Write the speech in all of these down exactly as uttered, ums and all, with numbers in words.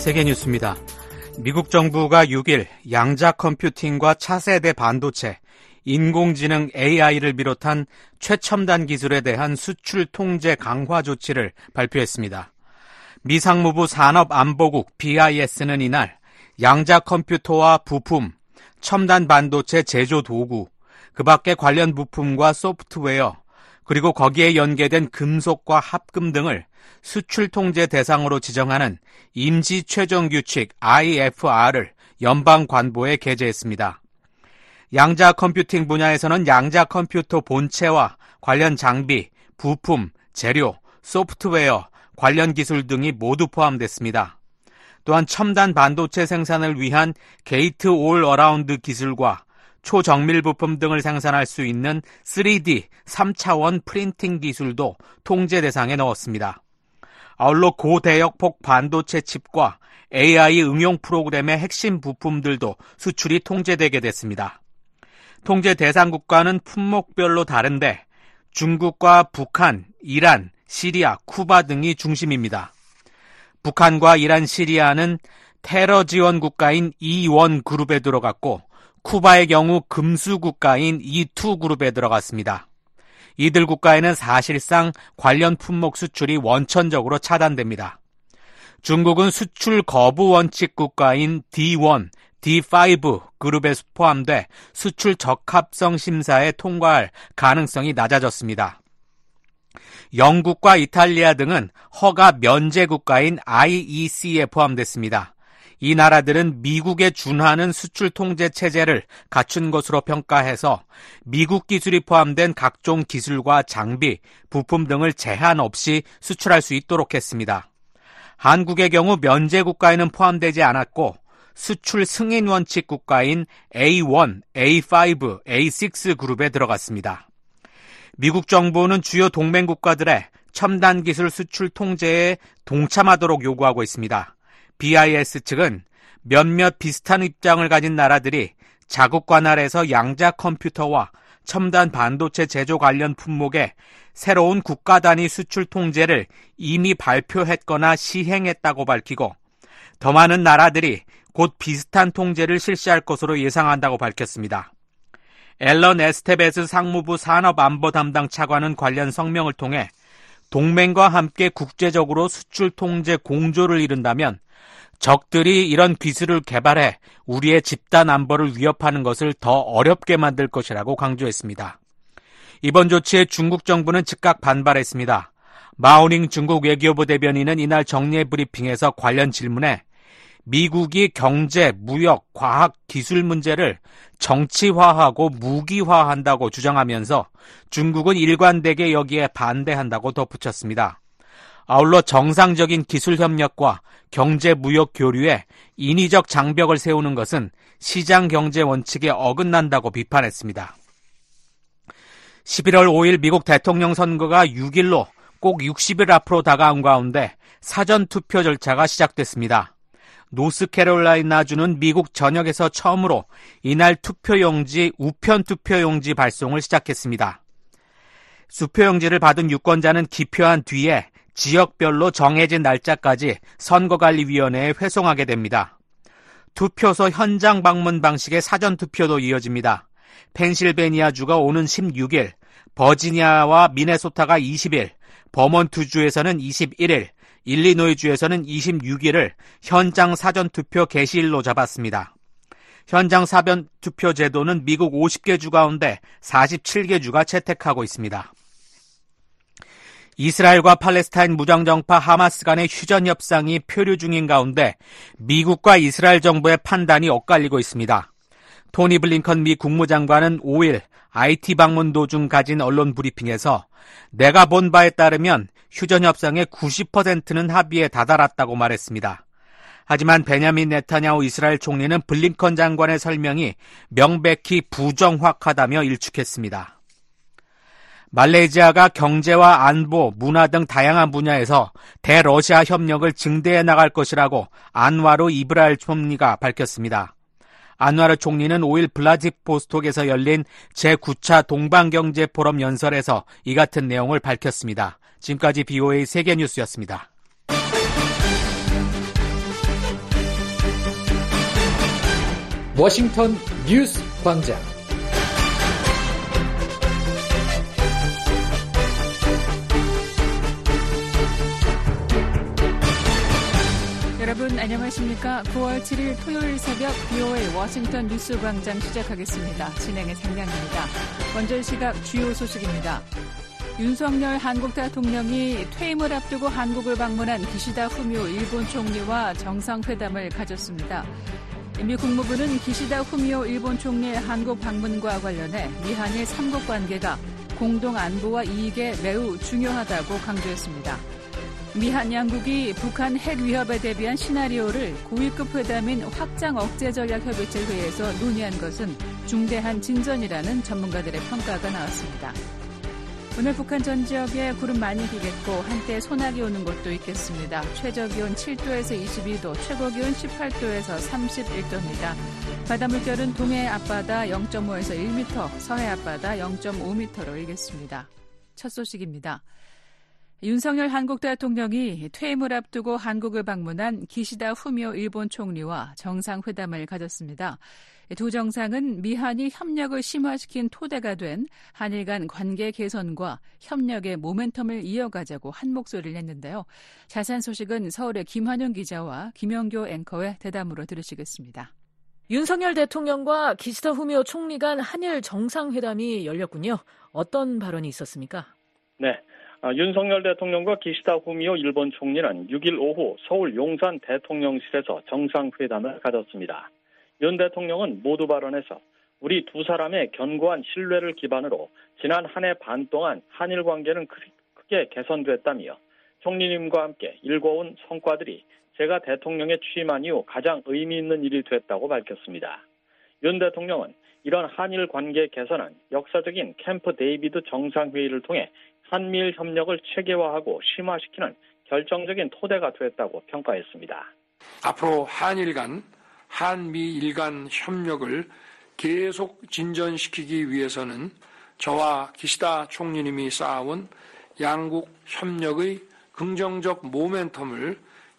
세계뉴스입니다. 미국 정부가 육 일 양자 컴퓨팅과 차세대 반도체, 인공지능 에이아이를 비롯한 최첨단 기술에 대한 수출 통제 강화 조치를 발표했습니다. 미 상무부 산업안보국 비아이에스는 이날 양자 컴퓨터와 부품, 첨단 반도체 제조 도구, 그 밖에 관련 부품과 소프트웨어, 그리고 거기에 연계된 금속과 합금 등을 수출 통제 대상으로 지정하는 임시 최종 규칙 아이에프알을 연방 관보에 게재했습니다. 양자 컴퓨팅 분야에서는 양자 컴퓨터 본체와 관련 장비, 부품, 재료, 소프트웨어, 관련 기술 등이 모두 포함됐습니다. 또한 첨단 반도체 생산을 위한 게이트 올 어라운드 기술과 초정밀 부품 등을 생산할 수 있는 쓰리디 삼 차원 프린팅 기술도 통제 대상에 넣었습니다. 아울러 고대역폭 반도체 칩과 에이아이 응용 프로그램의 핵심 부품들도 수출이 통제되게 됐습니다. 통제 대상 국가는 품목별로 다른데 중국과 북한, 이란, 시리아, 쿠바 등이 중심입니다. 북한과 이란, 시리아는 테러 지원 국가인 이 원 그룹에 들어갔고 쿠바의 경우 금수 국가인 이 투 그룹에 들어갔습니다. 이들 국가에는 사실상 관련 품목 수출이 원천적으로 차단됩니다. 중국은 수출 거부 원칙 국가인 디 원, 디 파이브 그룹에 포함돼 수출 적합성 심사에 통과할 가능성이 낮아졌습니다. 영국과 이탈리아 등은 허가 면제 국가인 아이이씨에 포함됐습니다. 이 나라들은 미국에 준하는 수출 통제 체제를 갖춘 것으로 평가해서 미국 기술이 포함된 각종 기술과 장비, 부품 등을 제한 없이 수출할 수 있도록 했습니다. 한국의 경우 면제 국가에는 포함되지 않았고 수출 승인 원칙 국가인 에이 원, 에이 파이브, 에이 식스 그룹에 들어갔습니다. 미국 정부는 주요 동맹 국가들의 첨단 기술 수출 통제에 동참하도록 요구하고 있습니다. 비아이에스 측은 몇몇 비슷한 입장을 가진 나라들이 자국 관할에서 양자 컴퓨터와 첨단 반도체 제조 관련 품목에 새로운 국가 단위 수출 통제를 이미 발표했거나 시행했다고 밝히고 더 많은 나라들이 곧 비슷한 통제를 실시할 것으로 예상한다고 밝혔습니다. 앨런 에스테베스 상무부 산업안보 담당 차관은 관련 성명을 통해 동맹과 함께 국제적으로 수출 통제 공조를 이룬다면 적들이 이런 기술을 개발해 우리의 집단 안보를 위협하는 것을 더 어렵게 만들 것이라고 강조했습니다. 이번 조치에 중국 정부는 즉각 반발했습니다. 마오닝 중국 외교부 대변인은 이날 정례 브리핑에서 관련 질문에 미국이 경제, 무역, 과학, 기술 문제를 정치화하고 무기화한다고 주장하면서 중국은 일관되게 여기에 반대한다고 덧붙였습니다. 아울러 정상적인 기술 협력과 경제 무역 교류에 인위적 장벽을 세우는 것은 시장 경제 원칙에 어긋난다고 비판했습니다. 십일월 오일 미국 대통령 선거가 육 일로 꼭 육십 일 앞으로 다가온 가운데 사전 투표 절차가 시작됐습니다. 노스캐롤라이나주는 미국 전역에서 처음으로 이날 투표용지, 우편 투표용지 발송을 시작했습니다. 수표용지를 받은 유권자는 기표한 뒤에 지역별로 정해진 날짜까지 선거관리위원회에 회송하게 됩니다. 투표소 현장 방문 방식의 사전투표도 이어집니다. 펜실베니아주가 오는 십육 일, 버지니아와 미네소타가 이십 일, 버몬트주에서는 이십일 일, 일리노이주에서는 이십육 일을 현장 사전투표 개시일로 잡았습니다. 현장 사전투표 제도는 미국 오십 개 주 가운데 사십칠 개 주가 채택하고 있습니다. 이스라엘과 팔레스타인 무장정파 하마스 간의 휴전 협상이 표류 중인 가운데 미국과 이스라엘 정부의 판단이 엇갈리고 있습니다. 토니 블링컨 미 국무장관은 오 일 아이티 방문 도중 가진 언론 브리핑에서 내가 본 바에 따르면 휴전 협상의 구십 퍼센트는 합의에 다다랐다고 말했습니다. 하지만 베냐민 네타냐후 이스라엘 총리는 블링컨 장관의 설명이 명백히 부정확하다며 일축했습니다. 말레이시아가 경제와 안보, 문화 등 다양한 분야에서 대러시아 협력을 증대해 나갈 것이라고 안와루 이브라일 총리가 밝혔습니다. 안와루 총리는 오 일 블라디보스톡에서 열린 제구 차 동방경제 포럼 연설에서 이 같은 내용을 밝혔습니다. 지금까지 비오에이 세계뉴스였습니다. 워싱턴 뉴스 광장. 여러분 안녕하십니까? 구월 칠일 토요일 새벽 비오에이 워싱턴 뉴스 광장 시작하겠습니다. 진행의 생량입니다. 먼저 시각 주요 소식입니다. 윤석열 한국 대통령이 퇴임을 앞두고 한국을 방문한 기시다 후미오 일본 총리와 정상회담을 가졌습니다. 미 국무부는 기시다 후미오 일본 총리의 한국 방문과 관련해 미한일 삼국 관계가 공동 안보와 이익에 매우 중요하다고 강조했습니다. 미한 양국이 북한 핵 위협에 대비한 시나리오를 고위급 회담인 확장 억제 전략 협의체 회의에서 논의한 것은 중대한 진전이라는 전문가들의 평가가 나왔습니다. 오늘 북한 전 지역에 구름 많이 끼겠고 한때 소나기 오는 곳도 있겠습니다. 최저기온 칠도에서 이십이도, 최고기온 십팔도에서 삼십일도입니다. 바다 물결은 동해 앞바다 영점오에서 일 미터, 서해 앞바다 영점오 미터로 일겠습니다. 첫 소식입니다. 윤석열 한국 대통령이 퇴임을 앞두고 한국을 방문한 기시다 후미오 일본 총리와 정상회담을 가졌습니다. 두 정상은 미한이 협력을 심화시킨 토대가 된 한일 간 관계 개선과 협력의 모멘텀을 이어가자고 한 목소리를 냈는데요. 자세한 소식은 서울의 김환영 기자와 김영교 앵커의 대담으로 들으시겠습니다. 윤석열 대통령과 기시다 후미오 총리 간 한일 정상회담이 열렸군요. 어떤 발언이 있었습니까? 네. 윤석열 대통령과 기시다 후미오 일본 총리는 육일 오후 서울 용산 대통령실에서 정상회담을 가졌습니다. 윤 대통령은 모두 발언에서 우리 두 사람의 견고한 신뢰를 기반으로 지난 한 해 반 동안 한일 관계는 크게 개선됐다며 총리님과 함께 일궈온 성과들이 제가 대통령에 취임한 이후 가장 의미 있는 일이 됐다고 밝혔습니다. 윤 대통령은 이런 한일 관계 개선은 역사적인 캠프 데이비드 정상회의를 통해 한미일 협력을 체계화하고 심화시키는 결정적인 토대가 됐다고 평가했습니다. 앞으로 한일 간, 한미일 간 협력을 계속 진전시키기 위해서는 저와 기시다 총리님이 쌓아온 양국 협력의 긍정적 모멘텀을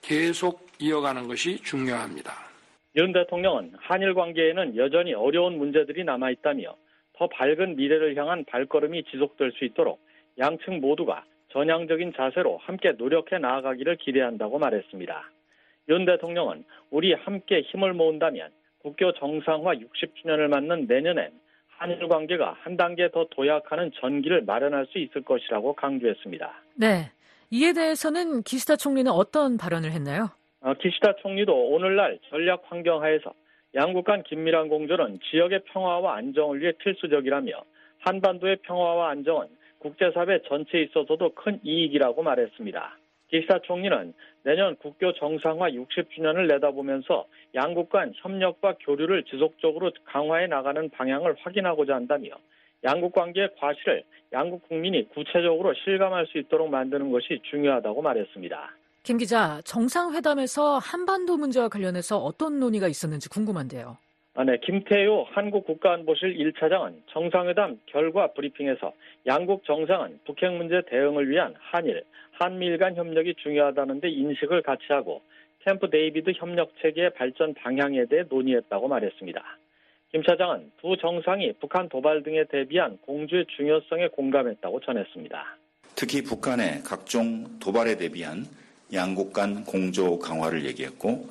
계속 이어가는 것이 중요합니다. 윤 대통령은 한일 관계에는 여전히 어려운 문제들이 남아있다며 더 밝은 미래를 향한 발걸음이 지속될 수 있도록 양측 모두가 전향적인 자세로 함께 노력해 나아가기를 기대한다고 말했습니다. 윤 대통령은 우리 함께 힘을 모은다면 국교 정상화 육십 주년을 맞는 내년엔 한일 관계가 한 단계 더 도약하는 전기를 마련할 수 있을 것이라고 강조했습니다. 네, 이에 대해서는 기시다 총리는 어떤 발언을 했나요? 어, 기시다 총리도 오늘날 전략 환경하에서 양국 간 긴밀한 공조는 지역의 평화와 안정을 위해 필수적이라며 한반도의 평화와 안정은 국제사회 전체에 있어서도 큰 이익이라고 말했습니다. 기시다 총리는 내년 국교 정상화 육십 주년을 내다보면서 양국 간 협력과 교류를 지속적으로 강화해 나가는 방향을 확인하고자 한다며 양국 관계의 과실을 양국 국민이 구체적으로 실감할 수 있도록 만드는 것이 중요하다고 말했습니다. 김 기자, 정상회담에서 한반도 문제와 관련해서 어떤 논의가 있었는지 궁금한데요. 아, 네, 김태효 한국국가안보실 일 차장은 정상회담 결과 브리핑에서 양국 정상은 북핵 문제 대응을 위한 한일, 한미일 간 협력이 중요하다는 데 인식을 같이 하고 캠프 데이비드 협력체계의 발전 방향에 대해 논의했다고 말했습니다. 김 차장은 두 정상이 북한 도발 등에 대비한 공조의 중요성에 공감했다고 전했습니다. 특히 북한의 각종 도발에 대비한 양국 간 공조 강화를 얘기했고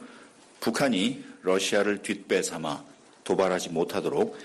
북한이 러시아를 뒷배 삼아 도발하지 못하도록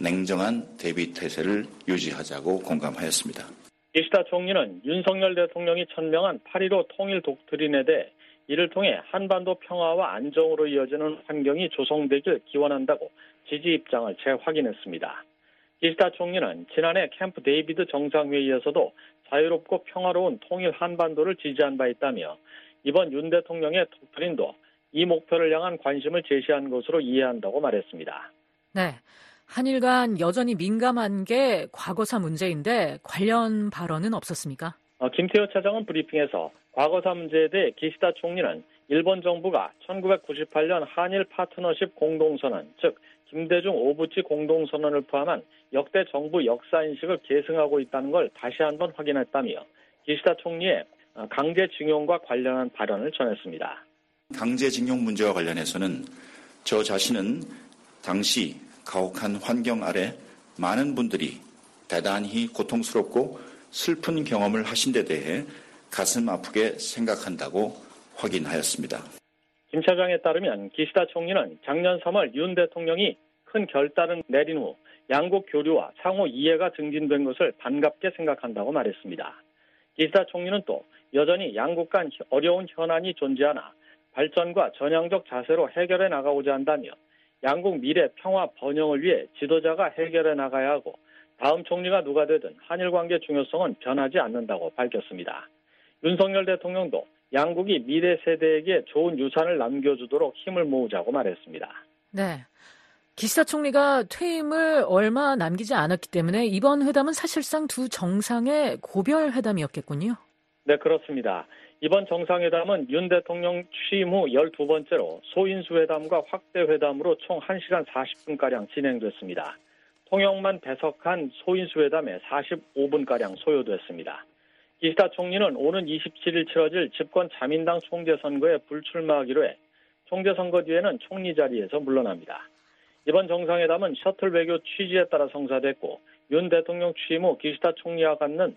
냉정한 대비 태세를 유지하자고 공감하였습니다. 기시다 총리는 윤석열 대통령이 천명한 팔일오 통일 독트린에 대해 이를 통해 한반도 평화와 안정으로 이어지는 환경이 조성되길 기원한다고 지지 입장을 재확인했습니다. 기시다 총리는 지난해 캠프 데이비드 정상회의에서도 자유롭고 평화로운 통일 한반도를 지지한 바 있다며 이번 윤 대통령의 독트린도 이 목표를 향한 관심을 제시한 것으로 이해한다고 말했습니다. 네, 한일 간 여전히 민감한 게 과거사 문제인데 관련 발언은 없었습니까? 어, 김태효 차장은 브리핑에서 과거사 문제에 대해 기시다 총리는 일본 정부가 천구백구십팔년 한일 파트너십 공동선언, 즉 김대중 오부치 공동선언을 포함한 역대 정부 역사인식을 계승하고 있다는 걸 다시 한번 확인했다며 기시다 총리의 강제징용과 관련한 발언을 전했습니다. 강제징용 문제와 관련해서는 저 자신은 당시 가혹한 환경 아래 많은 분들이 대단히 고통스럽고 슬픈 경험을 하신 데 대해 가슴 아프게 생각한다고 확인하였습니다. 김 차장에 따르면 기시다 총리는 작년 삼월 윤 대통령이 큰 결단을 내린 후 양국 교류와 상호 이해가 증진된 것을 반갑게 생각한다고 말했습니다. 기시다 총리는 또 여전히 양국 간 어려운 현안이 존재하나 발전과 전향적 자세로 해결해 나가고자 한다며 양국 미래 평화 번영을 위해 지도자가 해결해 나가야 하고 다음 총리가 누가 되든 한일 관계 중요성은 변하지 않는다고 밝혔습니다. 윤석열 대통령도 양국이 미래 세대에게 좋은 유산을 남겨주도록 힘을 모으자고 말했습니다. 네. 기시다 총리가 퇴임을 얼마 남기지 않았기 때문에 이번 회담은 사실상 두 정상의 고별 회담이었겠군요. 네, 그렇습니다. 이번 정상회담은 윤 대통령 취임 후 열두 번째로 소인수 회담과 확대 회담으로 총 한 시간 사십 분가량 진행됐습니다. 통역만 배석한 소인수 회담에 사십오 분가량 소요됐습니다. 기시다 총리는 오는 이십칠 일 치러질 집권 자민당 총재선거에 불출마하기로 해 총재선거 뒤에는 총리 자리에서 물러납니다. 이번 정상회담은 셔틀 외교 취지에 따라 성사됐고 윤 대통령 취임 후 기시다 총리와 갖는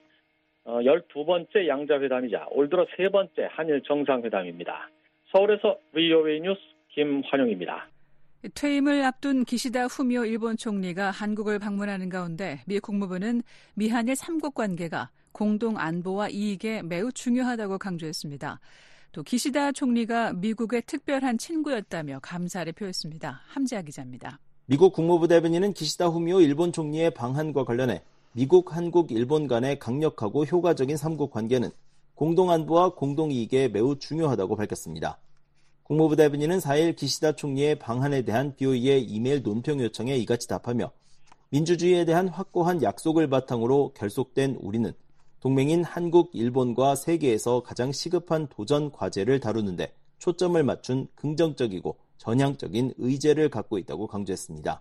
열두 번째 양자회담이자 올 들어 세 번째 한일 정상회담입니다. 서울에서 브이오에이 뉴스 김환영입니다. 퇴임을 앞둔 기시다 후미오 일본 총리가 한국을 방문하는 가운데 미 국무부는 미한일 삼국 관계가 공동 안보와 이익에 매우 중요하다고 강조했습니다. 또 기시다 총리가 미국의 특별한 친구였다며 감사를 표했습니다. 함지아 기자입니다. 미국 국무부 대변인은 기시다 후미오 일본 총리의 방한과 관련해 미국, 한국, 일본 간의 강력하고 효과적인 삼국 관계는 공동안보와 공동이익에 매우 중요하다고 밝혔습니다. 국무부 대변인은 사 일 기시다 총리의 방한에 대한 비오이의 이메일 논평 요청에 이같이 답하며 민주주의에 대한 확고한 약속을 바탕으로 결속된 우리는 동맹인 한국, 일본과 세계에서 가장 시급한 도전 과제를 다루는데 초점을 맞춘 긍정적이고 전향적인 의제를 갖고 있다고 강조했습니다.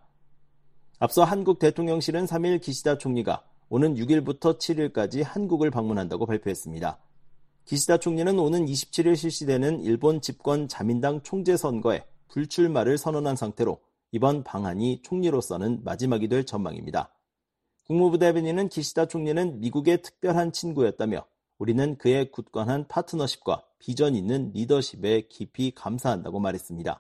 앞서 한국 대통령실은 삼 일 기시다 총리가 오는 육 일부터 칠 일까지 한국을 방문한다고 발표했습니다. 기시다 총리는 오는 이십칠 일 실시되는 일본 집권 자민당 총재 선거에 불출마를 선언한 상태로 이번 방한이 총리로서는 마지막이 될 전망입니다. 국무부 대변인은 기시다 총리는 미국의 특별한 친구였다며 우리는 그의 굳건한 파트너십과 비전 있는 리더십에 깊이 감사한다고 말했습니다.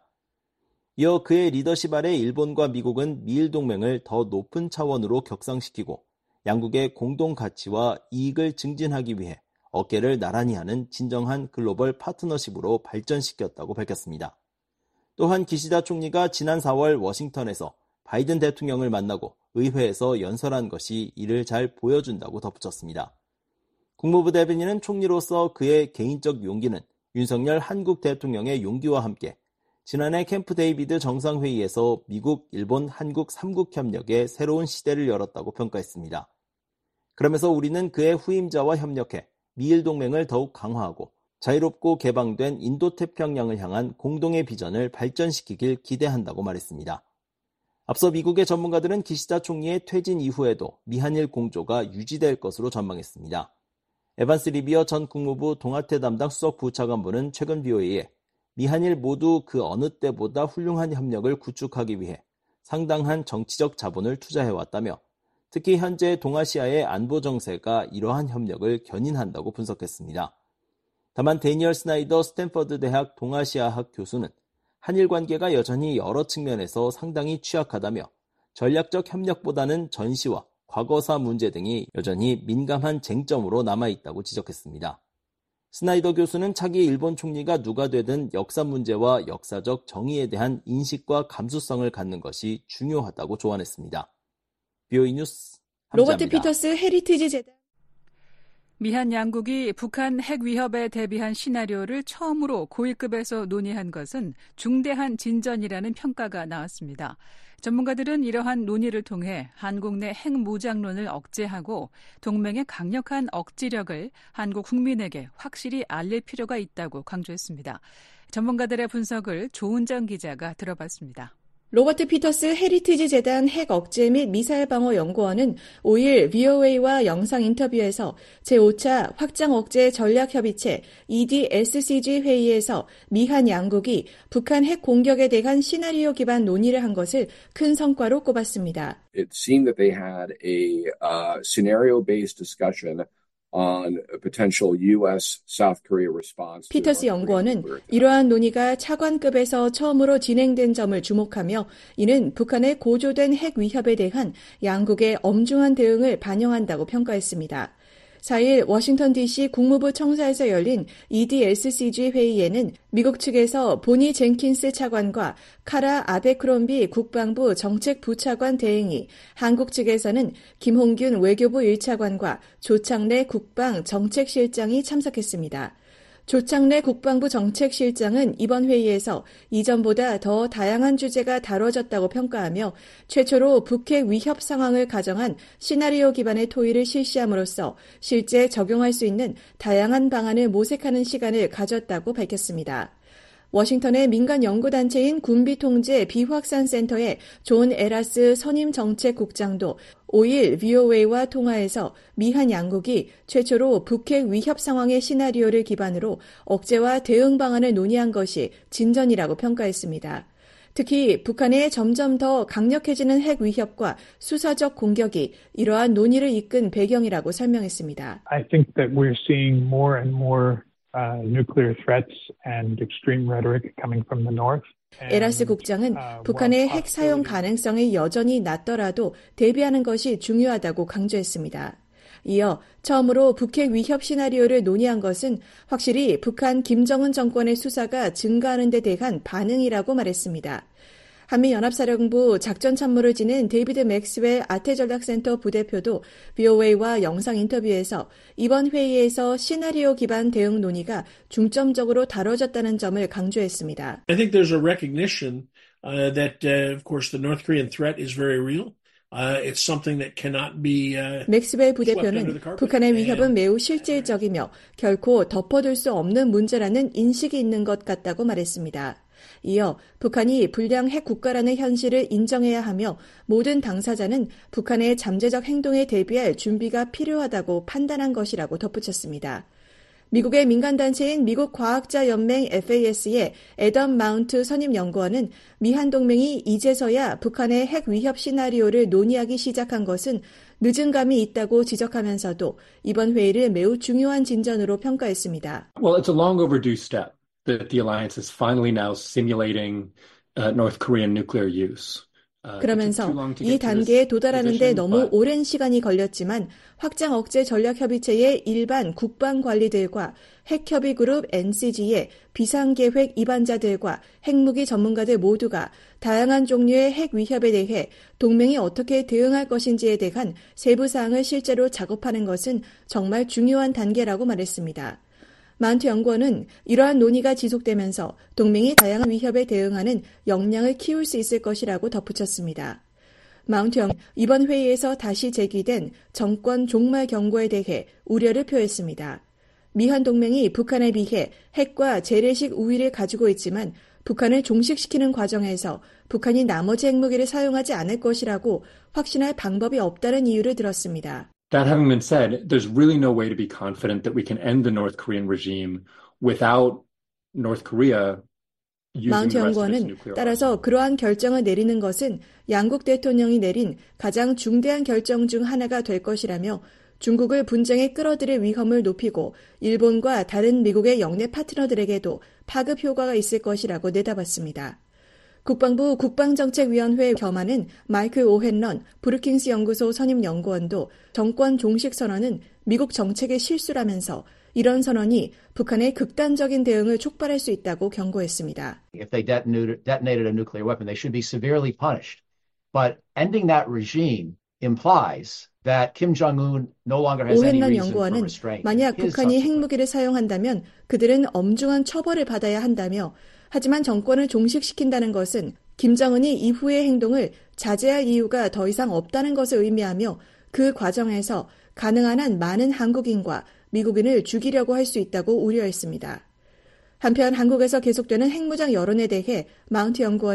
이어 그의 리더십 아래 일본과 미국은 미일 동맹을 더 높은 차원으로 격상시키고 양국의 공동 가치와 이익을 증진하기 위해 어깨를 나란히 하는 진정한 글로벌 파트너십으로 발전시켰다고 밝혔습니다. 또한 기시다 총리가 지난 사월 워싱턴에서 바이든 대통령을 만나고 의회에서 연설한 것이 이를 잘 보여준다고 덧붙였습니다. 국무부 대변인은 총리로서 그의 개인적 용기는 윤석열 한국 대통령의 용기와 함께 지난해 캠프 데이비드 정상회의에서 미국, 일본, 한국 삼국 협력의 새로운 시대를 열었다고 평가했습니다. 그러면서 우리는 그의 후임자와 협력해 미일 동맹을 더욱 강화하고 자유롭고 개방된 인도태평양을 향한 공동의 비전을 발전시키길 기대한다고 말했습니다. 앞서 미국의 전문가들은 기시다 총리의 퇴진 이후에도 미한일 공조가 유지될 것으로 전망했습니다. 에반스 리비어 전 국무부 동아태 담당 수석 부차관보는 최근 비오에이에 미한일 모두 그 어느 때보다 훌륭한 협력을 구축하기 위해 상당한 정치적 자본을 투자해왔다며 특히 현재 동아시아의 안보 정세가 이러한 협력을 견인한다고 분석했습니다. 다만 데니얼 스나이더 스탠퍼드 대학 동아시아학 교수는 한일 관계가 여전히 여러 측면에서 상당히 취약하다며 전략적 협력보다는 전시와 과거사 문제 등이 여전히 민감한 쟁점으로 남아있다고 지적했습니다. 스나이더 교수는 차기 일본 총리가 누가 되든 역사 문제와 역사적 정의에 대한 인식과 감수성을 갖는 것이 중요하다고 조언했습니다. 비오이 뉴스 함지아입니다. 로버트 피터스 헤리티지 재단 미한 양국이 북한 핵 위협에 대비한 시나리오를 처음으로 고위급에서 논의한 것은 중대한 진전이라는 평가가 나왔습니다. 전문가들은 이러한 논의를 통해 한국 내 핵무장론을 억제하고 동맹의 강력한 억지력을 한국 국민에게 확실히 알릴 필요가 있다고 강조했습니다. 전문가들의 분석을 조은정 기자가 들어봤습니다. 로버트 피터스 헤리티지 재단 핵 억제 및 미사일 방어 연구원은 오일 브이오에이와 영상 인터뷰에서 제오 차 확장 억제 전략협의체 이디에스씨지 회의에서 미한 양국이 북한 핵 공격에 대한 시나리오 기반 논의를 한 것을 큰 성과로 꼽았습니다. It seemed that they had a uh, scenario-based discussion on a potential 유에스 South Korea response. 피터스 연구원은 이러한 논의가 차관급에서 처음으로 진행된 점을 주목하며 이는 북한의 고조된 핵 위협에 대한 양국의 엄중한 대응을 반영한다고 평가했습니다. 사일 워싱턴 디씨 국무부 청사에서 열린 이디에스씨지 회의에는 미국 측에서 보니 젠킨스 차관과 카라 아베크롬비 국방부 정책부차관 대행이, 한국 측에서는 김홍균 외교부 일 차관과 조창래 국방 정책실장이 참석했습니다. 조창래 국방부 정책실장은 이번 회의에서 이전보다 더 다양한 주제가 다뤄졌다고 평가하며 최초로 북핵 위협 상황을 가정한 시나리오 기반의 토의를 실시함으로써 실제 적용할 수 있는 다양한 방안을 모색하는 시간을 가졌다고 밝혔습니다. 워싱턴의 민간 연구단체인 군비통제 비확산센터의 존 에라스 선임정책국장도 오일 브이오에이와 통화에서 미한 양국이 최초로 북핵 위협 상황의 시나리오를 기반으로 억제와 대응 방안을 논의한 것이 진전이라고 평가했습니다. 특히 북한의 점점 더 강력해지는 핵 위협과 수사적 공격이 이러한 논의를 이끈 배경이라고 설명했습니다. I think that we're seeing more and more Uh, nuclear threats and extreme rhetoric coming from the north. 에라스 국장은 북한의 핵 사용 가능성이 여전히 낮더라도 대비하는 것이 중요하다고 강조했습니다. 이어 처음으로 북핵 위협 시나리오를 논의한 것은 확실히 북한 김정은 정권의 수사가 증가하는 데 대한 반응이라고 말했습니다. 한미연합사령부 작전참모를 지낸 데이비드 맥스웰 아태전략센터 부대표도 브이오에이와 영상 인터뷰에서 이번 회의에서 시나리오 기반 대응 논의가 중점적으로 다뤄졌다는 점을 강조했습니다. I think there's a recognition uh, that, uh, of course, the North Korean threat is very real. Uh, it's something that cannot be. Uh, 맥스웰 부대표는 북한의 위협은 매우 실질적이며 결코 덮어둘 수 없는 문제라는 인식이 있는 것 같다고 말했습니다. 이어 북한이 불량 핵 국가라는 현실을 인정해야 하며 모든 당사자는 북한의 잠재적 행동에 대비할 준비가 필요하다고 판단한 것이라고 덧붙였습니다. 미국의 민간단체인 미국 과학자연맹 에프에이에스의 애덤 마운트 선임연구원은 미한 동맹이 이제서야 북한의 핵 위협 시나리오를 논의하기 시작한 것은 늦은 감이 있다고 지적하면서도 이번 회의를 매우 중요한 진전으로 평가했습니다. Well, it's a long overdue step that the alliance is finally now simulating uh, North Korean nuclear use. 그러면서 이 단계에 도달하는 데 너무 오랜 시간이 걸렸지만 확장 억제 전략협의체의 일반 국방관리들과 핵협의그룹 엔씨지의 비상계획 입안자들과 핵무기 전문가들 모두가 다양한 종류의 핵 위협에 대해 동맹이 어떻게 대응할 것인지에 대한 세부 사항을 실제로 작업하는 것은 정말 중요한 단계라고 말했습니다. 마운트 연구원은 이러한 논의가 지속되면서 동맹이 다양한 위협에 대응하는 역량을 키울 수 있을 것이라고 덧붙였습니다. 마운트 연구원은 이번 회의에서 다시 제기된 정권 종말 경고에 대해 우려를 표했습니다. 미한 동맹이 북한에 비해 핵과 재래식 우위를 가지고 있지만 북한을 종식시키는 과정에서 북한이 나머지 핵무기를 사용하지 않을 것이라고 확신할 방법이 없다는 이유를 들었습니다. That having been said, there's really no way to be confident that we can end the North Korean regime without North Korea using 마운트 the rest of its 연구원은 nuclear 따라서 arsenal. 그러한 결정을 내리는 것은 양국 대통령이 내린 가장 중대한 결정 중 하나가 될 것이라며 중국을 분쟁에 끌어들일 위험을 높이고 일본과 다른 미국의 영내 파트너들에게도 파급 효과가 있을 것이라고 내다봤습니다. 국방부 국방정책위원회 겸하는 마이클 오헨런 브루킹스 연구소 선임 연구원도 정권 종식 선언은 미국 정책의 실수라면서 이런 선언이 북한의 극단적인 대응을 촉발할 수 있다고 경고했습니다. If they detonated, detonated a nuclear weapon, they should be severely punished. But ending that regime implies that Kim Jong-un no longer has any 오헨런 reason for 연구원은 restraint. 만약 북한이 핵무기를 사용한다면 그들은 엄중한 처벌을 받아야 한다며 하지만 정권을 종식시킨다는 것은 김정은이 이후의 행동을 자제할 이유가 더 이상 없다는 것을 의미하며 그 과정에서 가능한 한 많은 한국인과 미국인을 죽이려고 할 수 있다고 우려했습니다. 한편 한국에서 계속되는 핵무장 여론에 대해 마운트 연구원은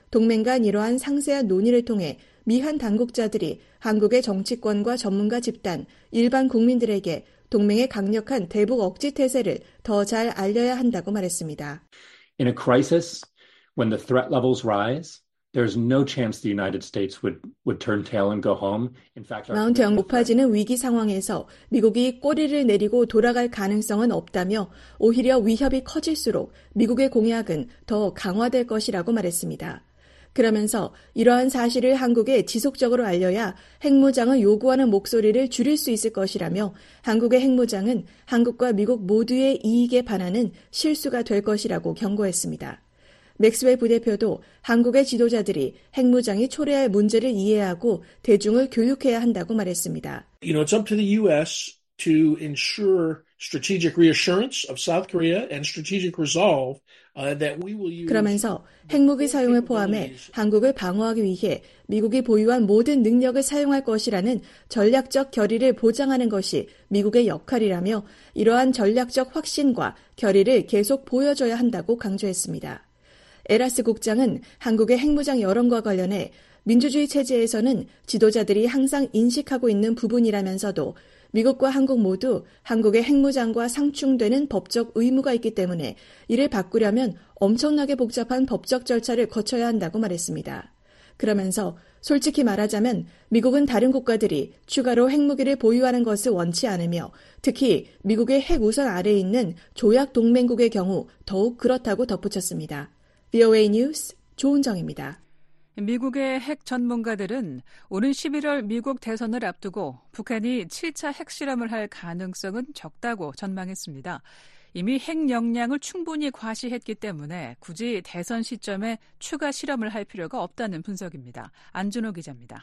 동맹 간 이러한 상세한 논의를 통해 미한 당국자들이 한국의 정치권과 전문가 집단, 일반 국민들에게 동맹의 강력한 대북 억지 태세를 더 잘 알려야 한다고 말했습니다. In a crisis, when the threat levels rise, there's no chance the United States would, would turn tail and go home. In fact, 마운트 영 높아지는 위기 상황에서 미국이 꼬리를 내리고 돌아갈 가능성은 없다며 오히려 위협이 커질수록 미국의 공약은 더 강화될 것이라고 말했습니다. 그러면서 이러한 사실을 한국에 지속적으로 알려야 핵무장을 요구하는 목소리를 줄일 수 있을 것이라며 한국의 핵무장은 한국과 미국 모두의 이익에 반하는 실수가 될 것이라고 경고했습니다. 맥스웰 부대표도 한국의 지도자들이 핵무장이 초래할 문제를 이해하고 대중을 교육해야 한다고 말했습니다. You know, it's up to the U S to ensure strategic reassurance of South Korea and strategic resolve uh, that we will use. 그러면서 핵무기 사용을 포함해 한국을 방어하기 위해 미국이 보유한 모든 능력을 사용할 것이라는 전략적 결의를 보장하는 것이 미국의 역할이라며 이러한 전략적 확신과 결의를 계속 보여줘야 한다고 강조했습니다. 에라스 국장은 한국의 핵무장 여론과 관련해 민주주의 체제에서는 지도자들이 항상 인식하고 있는 부분이라면서도 미국과 한국 모두 한국의 핵무장과 상충되는 법적 의무가 있기 때문에 이를 바꾸려면 엄청나게 복잡한 법적 절차를 거쳐야 한다고 말했습니다. 그러면서 솔직히 말하자면 미국은 다른 국가들이 추가로 핵무기를 보유하는 것을 원치 않으며 특히 미국의 핵 우선 아래에 있는 조약 동맹국의 경우 더욱 그렇다고 덧붙였습니다. 브이오에이 뉴스 조은정입니다. 미국의 핵 전문가들은 오는 십일월 미국 대선을 앞두고 북한이 칠 차 핵실험을 할 가능성은 적다고 전망했습니다. 이미 핵 역량을 충분히 과시했기 때문에 굳이 대선 시점에 추가 실험을 할 필요가 없다는 분석입니다. 안준호 기자입니다.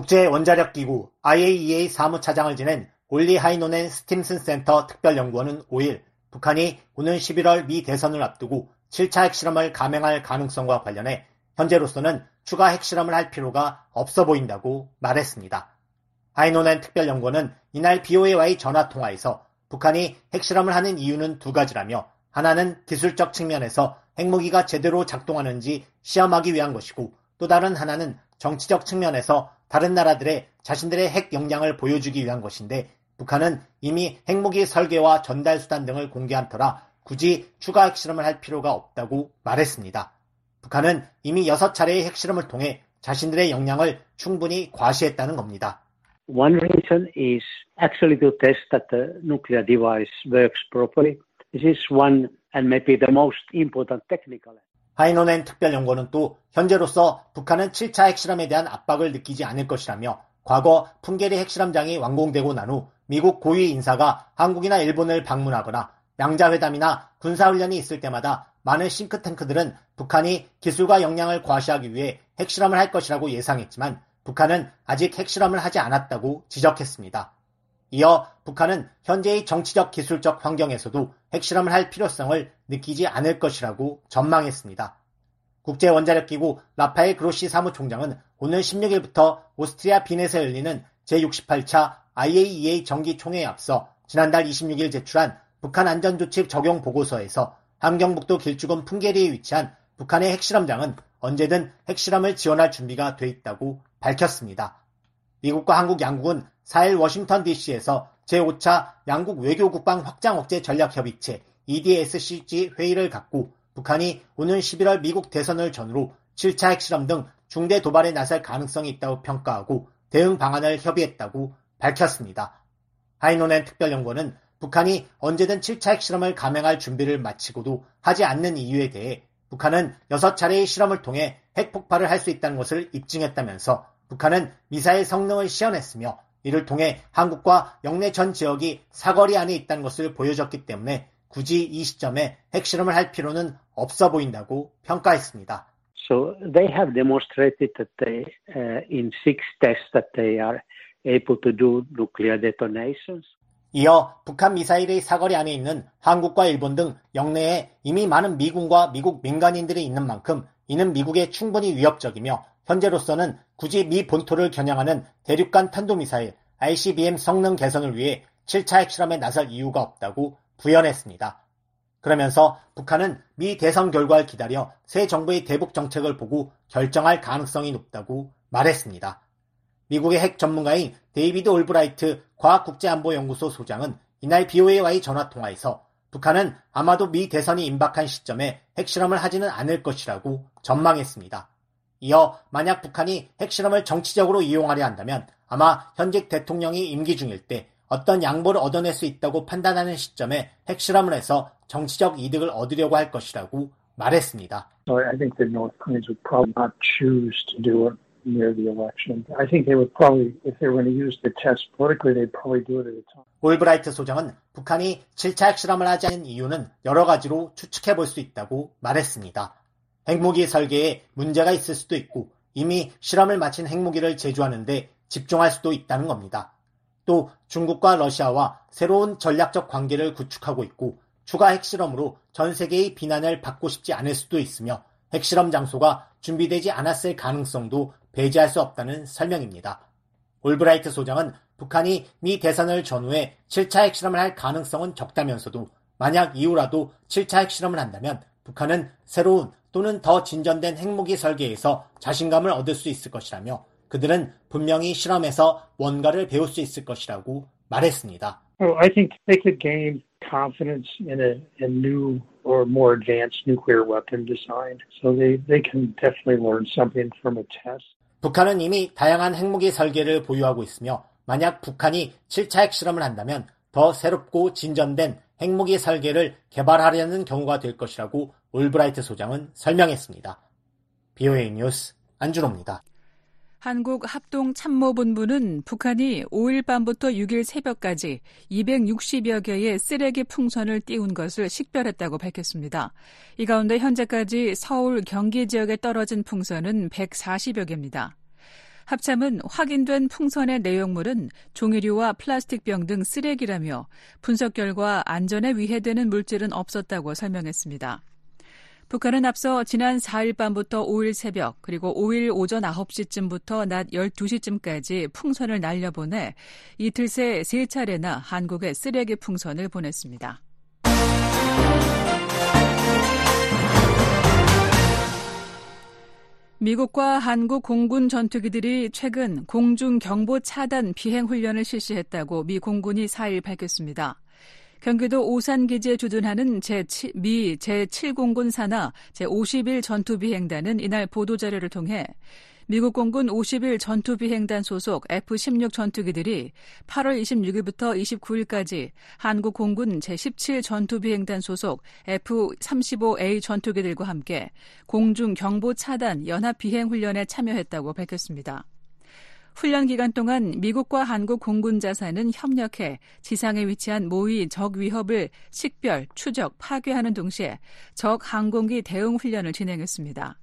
국제원자력기구 아이에이이에이 사무차장을 지낸 올리 하이노넨 스팀슨 센터 특별연구원은 오일 북한이 오는 십일월 미 대선을 앞두고 칠 차 핵실험을 감행할 가능성과 관련해 현재로서는 추가 핵실험을 할 필요가 없어 보인다고 말했습니다. 하이노넨 특별연구원은 이날 브이오에이와의 전화통화에서 북한이 핵실험을 하는 이유는 두 가지라며 하나는 기술적 측면에서 핵무기가 제대로 작동하는지 시험하기 위한 것이고 또 다른 하나는 정치적 측면에서 다른 나라들의 자신들의 핵 역량을 보여주기 위한 것인데 북한은 이미 핵무기 설계와 전달 수단 등을 공개한 터라 굳이 추가 핵실험을 할 필요가 없다고 말했습니다. 북한은 이미 여섯 차례의 핵실험을 통해 자신들의 역량을 충분히 과시했다는 겁니다. One reason is actually to test that the nuclear device works properly. This is one and maybe the most important technical. 하이노넨 특별연구원은 또 현재로서 북한은 칠 차 핵실험에 대한 압박을 느끼지 않을 것이라며 과거 풍계리 핵실험장이 완공되고 난 후 미국 고위 인사가 한국이나 일본을 방문하거나 양자회담이나 군사훈련이 있을 때마다 많은 싱크탱크들은 북한이 기술과 역량을 과시하기 위해 핵실험을 할 것이라고 예상했지만 북한은 아직 핵실험을 하지 않았다고 지적했습니다. 이어 북한은 현재의 정치적 기술적 환경에서도 핵실험을 할 필요성을 느끼지 않을 것이라고 전망했습니다. 국제원자력기구 라파엘 그로시 사무총장은 오늘 십육일부터 오스트리아 빈에서 열리는 제육십팔 차 아이에이이에이 정기총회에 앞서 지난달 이십육일 제출한 북한 안전조치 적용 보고서에서 함경북도 길쭉은 풍계리에 위치한 북한의 핵실험장은 언제든 핵실험을 지원할 준비가 돼 있다고 밝혔습니다. 미국과 한국 양국은 사일 워싱턴 디씨에서 제오 차 양국 외교국방 확장 억제 전략협의체 이디에스씨지 회의를 갖고 북한이 오는 십일월 미국 대선을 전후로 칠 차 핵실험 등 중대 도발에 나설 가능성이 있다고 평가하고 대응 방안을 협의했다고 밝혔습니다. 하이노넨 특별연구원은 북한이 언제든 칠 차 핵실험을 감행할 준비를 마치고도 하지 않는 이유에 대해 북한은 여섯 차례의 실험을 통해 핵폭발을 할 수 있다는 것을 입증했다면서 북한은 미사일 성능을 시연했으며 이를 통해 한국과 영내 전 지역이 사거리 안에 있다는 것을 보여줬기 때문에 굳이 이 시점에 핵실험을 할 필요는 없어 보인다고 평가했습니다. So they have demonstrated that they, uh, in six tests that they are able to do nuclear detonations. 이어 북한 미사일의 사거리 안에 있는 한국과 일본 등 영내에 이미 많은 미군과 미국 민간인들이 있는 만큼 이는 미국에 충분히 위협적이며 현재로서는 굳이 미 본토를 겨냥하는 대륙간 탄도미사일 아이씨비엠 성능 개선을 위해 칠 차 핵실험에 나설 이유가 없다고 부연했습니다. 그러면서 북한은 미 대선 결과를 기다려 새 정부의 대북 정책을 보고 결정할 가능성이 높다고 말했습니다. 미국의 핵 전문가인 데이비드 올브라이트 과학국제안보연구소 소장은 이날 비오에이와의 전화통화에서 북한은 아마도 미 대선이 임박한 시점에 핵실험을 하지는 않을 것이라고 전망했습니다. 이어 만약 북한이 핵실험을 정치적으로 이용하려 한다면 아마 현직 대통령이 임기 중일 때 어떤 양보를 얻어낼 수 있다고 판단하는 시점에 핵실험을 해서 정치적 이득을 얻으려고 할 것이라고 말했습니다. So I think the North Koreans would probably not choose to do it near the election. I think they would probably, if they were going to use the test politically, they'd probably do it at a time. 올브라이트 소장은 북한이 칠 차 핵실험을 하지 않은 이유는 여러 가지로 추측해 볼 수 있다고 말했습니다. 핵무기 설계에 문제가 있을 수도 있고 이미 실험을 마친 핵무기를 제조하는데 집중할 수도 있다는 겁니다. 또 중국과 러시아와 새로운 전략적 관계를 구축하고 있고 추가 핵실험으로 전 세계의 비난을 받고 싶지 않을 수도 있으며 핵실험 장소가 준비되지 않았을 가능성도 배제할 수 없다는 설명입니다. 올브라이트 소장은 북한이 미 대선을 전후해 칠 차 핵실험을 할 가능성은 적다면서도 만약 이후라도 칠 차 핵실험을 한다면 북한은 새로운 또는 더 진전된 핵무기 설계에서 자신감을 얻을 수 있을 것이라며 그들은 분명히 실험에서 뭔가를 배울 수 있을 것이라고 말했습니다. Oh, I think they could gain confidence in a, a new or more advanced nuclear weapon design. So they, they can definitely learn something from a test. 북한은 이미 다양한 핵무기 설계를 보유하고 있으며 만약 북한이 칠 차 핵실험을 한다면 더 새롭고 진전된 핵무기 설계를 개발하려는 경우가 될 것이라고 올브라이트 소장은 설명했습니다. 비오에이 뉴스 안준호입니다. 한국합동참모본부는 북한이 오일 밤부터 육일 새벽까지 이백육십여 개의 쓰레기 풍선을 띄운 것을 식별했다고 밝혔습니다. 이 가운데 현재까지 서울, 경기 지역에 떨어진 풍선은 백사십여 개입니다. 합참은 확인된 풍선의 내용물은 종이류와 플라스틱병 등 쓰레기라며 분석 결과 안전에 위해되는 물질은 없었다고 설명했습니다. 북한은 앞서 지난 사일 밤부터 오일 새벽 그리고 오일 오전 아홉 시쯤부터 낮 열두 시쯤까지 풍선을 날려보내 이틀 새 세 차례나 한국에 쓰레기 풍선을 보냈습니다. 미국과 한국 공군 전투기들이 최근 공중 경보 차단 비행 훈련을 실시했다고 미 공군이 사일 밝혔습니다. 경기도 오산기지에 주둔하는 제칠, 미 제칠 공군 산하 제오십일 전투비행단은 이날 보도자료를 통해 미국 공군 오십일 전투비행단 소속 에프 십육 전투기들이 팔월 이십육일부터 이십구일까지 한국 공군 제십칠 전투비행단 소속 에프 삼십오 에이 전투기들과 함께 공중 경보 차단 연합 비행 훈련에 참여했다고 밝혔습니다. 훈련 기간 동안 미국과 한국 공군 자산은 협력해 지상에 위치한 모의 적 위협을 식별, 추적, 파괴하는 동시에 적 항공기 대응 훈련을 진행했습니다.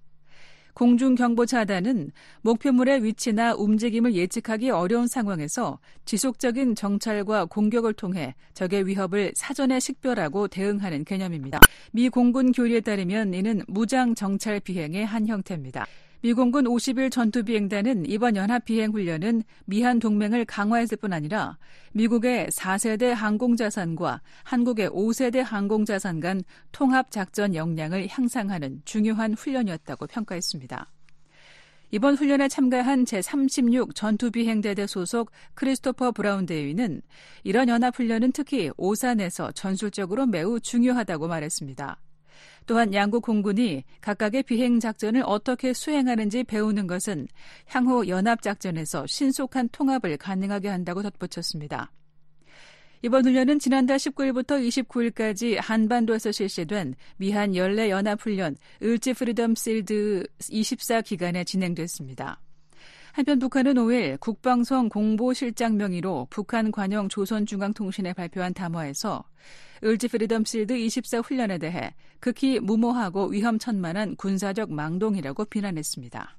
공중경보차단은 목표물의 위치나 움직임을 예측하기 어려운 상황에서 지속적인 정찰과 공격을 통해 적의 위협을 사전에 식별하고 대응하는 개념입니다. 미 공군 교리에 따르면 이는 무장 정찰 비행의 한 형태입니다. 미 공군 오십일 전투비행단은 이번 연합비행훈련은 미한 동맹을 강화했을 뿐 아니라 미국의 사 세대 항공자산과 한국의 오 세대 항공자산 간 통합작전 역량을 향상하는 중요한 훈련이었다고 평가했습니다. 이번 훈련에 참가한 제삼십육 전투비행대대 소속 크리스토퍼 브라운 대위는 이런 연합훈련은 특히 오산에서 전술적으로 매우 중요하다고 말했습니다. 또한 양국 공군이 각각의 비행 작전을 어떻게 수행하는지 배우는 것은 향후 연합작전에서 신속한 통합을 가능하게 한다고 덧붙였습니다. 이번 훈련은 지난달 십구일부터 이십구일까지 한반도에서 실시된 미한 연례 연합훈련 을지 프리덤 실드 이십사 기간에 진행됐습니다. 한편 북한은 오일 국방성 공보실장 명의로 북한 관영 조선중앙통신에 발표한 담화에서 을지 프리덤 실드 이십사 훈련에 대해 극히 무모하고 위험천만한 군사적 망동이라고 비난했습니다.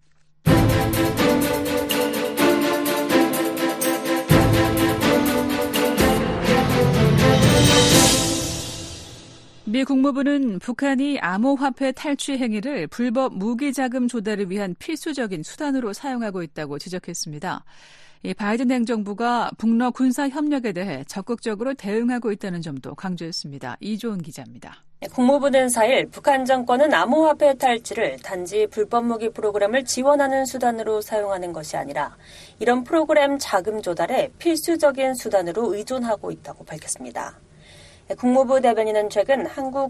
미 국무부는 북한이 암호화폐 탈취 행위를 불법 무기자금 조달을 위한 필수적인 수단으로 사용하고 있다고 지적했습니다. 이 바이든 행정부가 북러 군사 협력에 대해 적극적으로 대응하고 있다는 점도 강조했습니다. 이조은 기자입니다. 국무부는 사일 북한 정권은 암호화폐 탈취를 단지 불법 무기 프로그램을 지원하는 수단으로 사용하는 것이 아니라 이런 프로그램 자금 조달에 필수적인 수단으로 의존하고 있다고 밝혔습니다. 국무부 대변인은 최근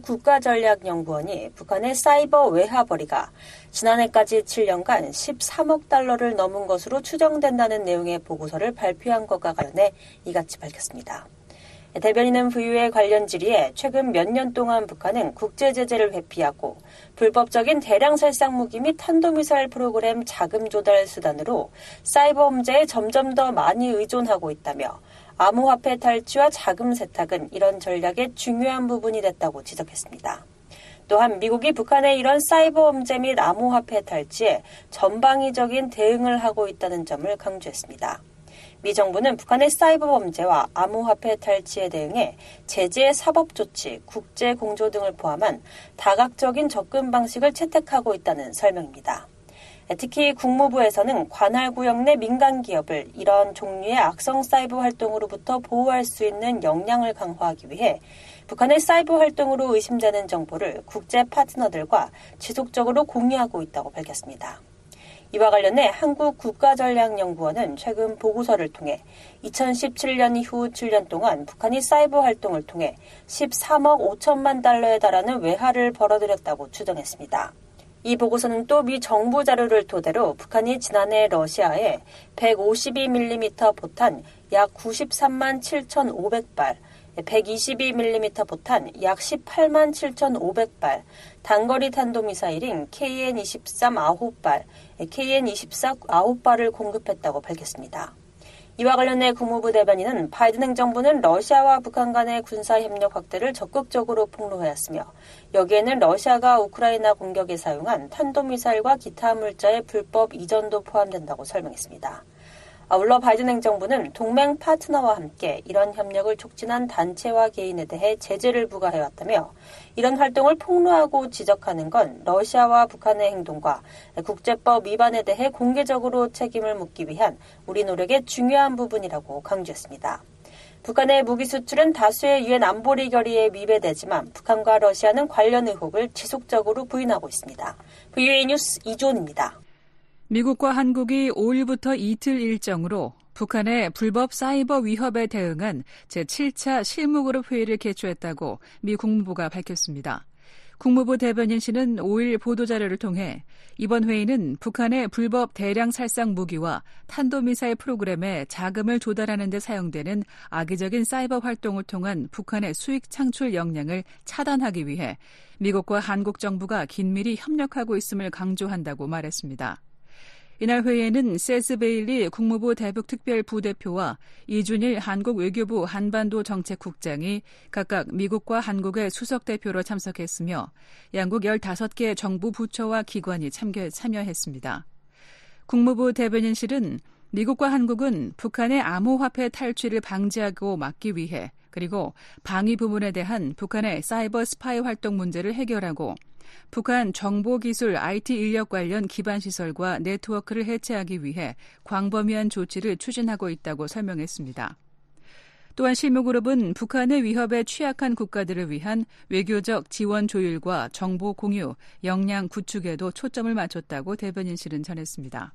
한국국가전략연구원이 북한의 사이버 외화벌이가 지난해까지 칠 년간 십삼억 달러를 넘은 것으로 추정된다는 내용의 보고서를 발표한 것과 관련해 이같이 밝혔습니다. 대변인은 부유의 관련 질의에 최근 몇 년 동안 북한은 국제 제재를 회피하고 불법적인 대량 살상 무기 및 탄도미사일 프로그램 자금 조달 수단으로 사이버 범죄에 점점 더 많이 의존하고 있다며 암호화폐 탈취와 자금 세탁은 이런 전략의 중요한 부분이 됐다고 지적했습니다. 또한 미국이 북한의 이런 사이버 범죄 및 암호화폐 탈취에 전방위적인 대응을 하고 있다는 점을 강조했습니다. 미 정부는 북한의 사이버 범죄와 암호화폐 탈취에 대응해 제재 사법 조치, 국제 공조 등을 포함한 다각적인 접근 방식을 채택하고 있다는 설명입니다. 특히 국무부에서는 관할 구역 내 민간 기업을 이런 종류의 악성 사이버 활동으로부터 보호할 수 있는 역량을 강화하기 위해 북한의 사이버 활동으로 의심되는 정보를 국제 파트너들과 지속적으로 공유하고 있다고 밝혔습니다. 이와 관련해 한국국가전략연구원은 최근 보고서를 통해 이천십칠 년 이후 칠 년 동안 북한이 사이버 활동을 통해 십삼억 오천만 달러에 달하는 외화를 벌어들였다고 추정했습니다. 이 보고서는 또 미 정부 자료를 토대로 북한이 지난해 러시아에 백오십이 밀리미터 포탄 약 구십삼만 칠천오백 발, 백이십이 밀리미터 포탄 약 십팔만 칠천오백 발, 단거리 탄도미사일인 케이엔 이십삼 아홉 발, 케이엔 이십사 아홉 발을 공급했다고 밝혔습니다. 이와 관련해 국무부 대변인은 바이든 행정부는 러시아와 북한 간의 군사협력 확대를 적극적으로 폭로해왔으며 여기에는 러시아가 우크라이나 공격에 사용한 탄도미사일과 기타 물자의 불법 이전도 포함된다고 설명했습니다. 아울러 바이든 행정부는 동맹 파트너와 함께 이런 협력을 촉진한 단체와 개인에 대해 제재를 부과해왔다며 이런 활동을 폭로하고 지적하는 건 러시아와 북한의 행동과 국제법 위반에 대해 공개적으로 책임을 묻기 위한 우리 노력의 중요한 부분이라고 강조했습니다. 북한의 무기 수출은 다수의 유엔 안보리 결의에 위배되지만 북한과 러시아는 관련 의혹을 지속적으로 부인하고 있습니다. 브이오에이 뉴스 이존입니다. 미국과 한국이 오일부터 이틀 일정으로 북한의 불법 사이버 위협에 대응한 제칠 차 실무그룹 회의를 개최했다고 미 국무부가 밝혔습니다. 국무부 대변인실은 오일 보도자료를 통해 이번 회의는 북한의 불법 대량 살상 무기와 탄도미사일 프로그램에 자금을 조달하는 데 사용되는 악의적인 사이버 활동을 통한 북한의 수익 창출 역량을 차단하기 위해 미국과 한국 정부가 긴밀히 협력하고 있음을 강조한다고 말했습니다. 이날 회의에는 세스 베일리 국무부 대북특별부대표와 이준일 한국 외교부 한반도 정책국장이 각각 미국과 한국의 수석대표로 참석했으며 양국 열다섯 개 정부 부처와 기관이 참여, 참여했습니다. 국무부 대변인실은 미국과 한국은 북한의 암호화폐 탈취를 방지하고 막기 위해 그리고 방위 부문에 대한 북한의 사이버 스파이 활동 문제를 해결하고 북한 정보기술 아이티 인력 관련 기반시설과 네트워크를 해체하기 위해 광범위한 조치를 추진하고 있다고 설명했습니다. 또한 실무그룹은 북한의 위협에 취약한 국가들을 위한 외교적 지원 조율과 정보 공유, 역량 구축에도 초점을 맞췄다고 대변인실은 전했습니다.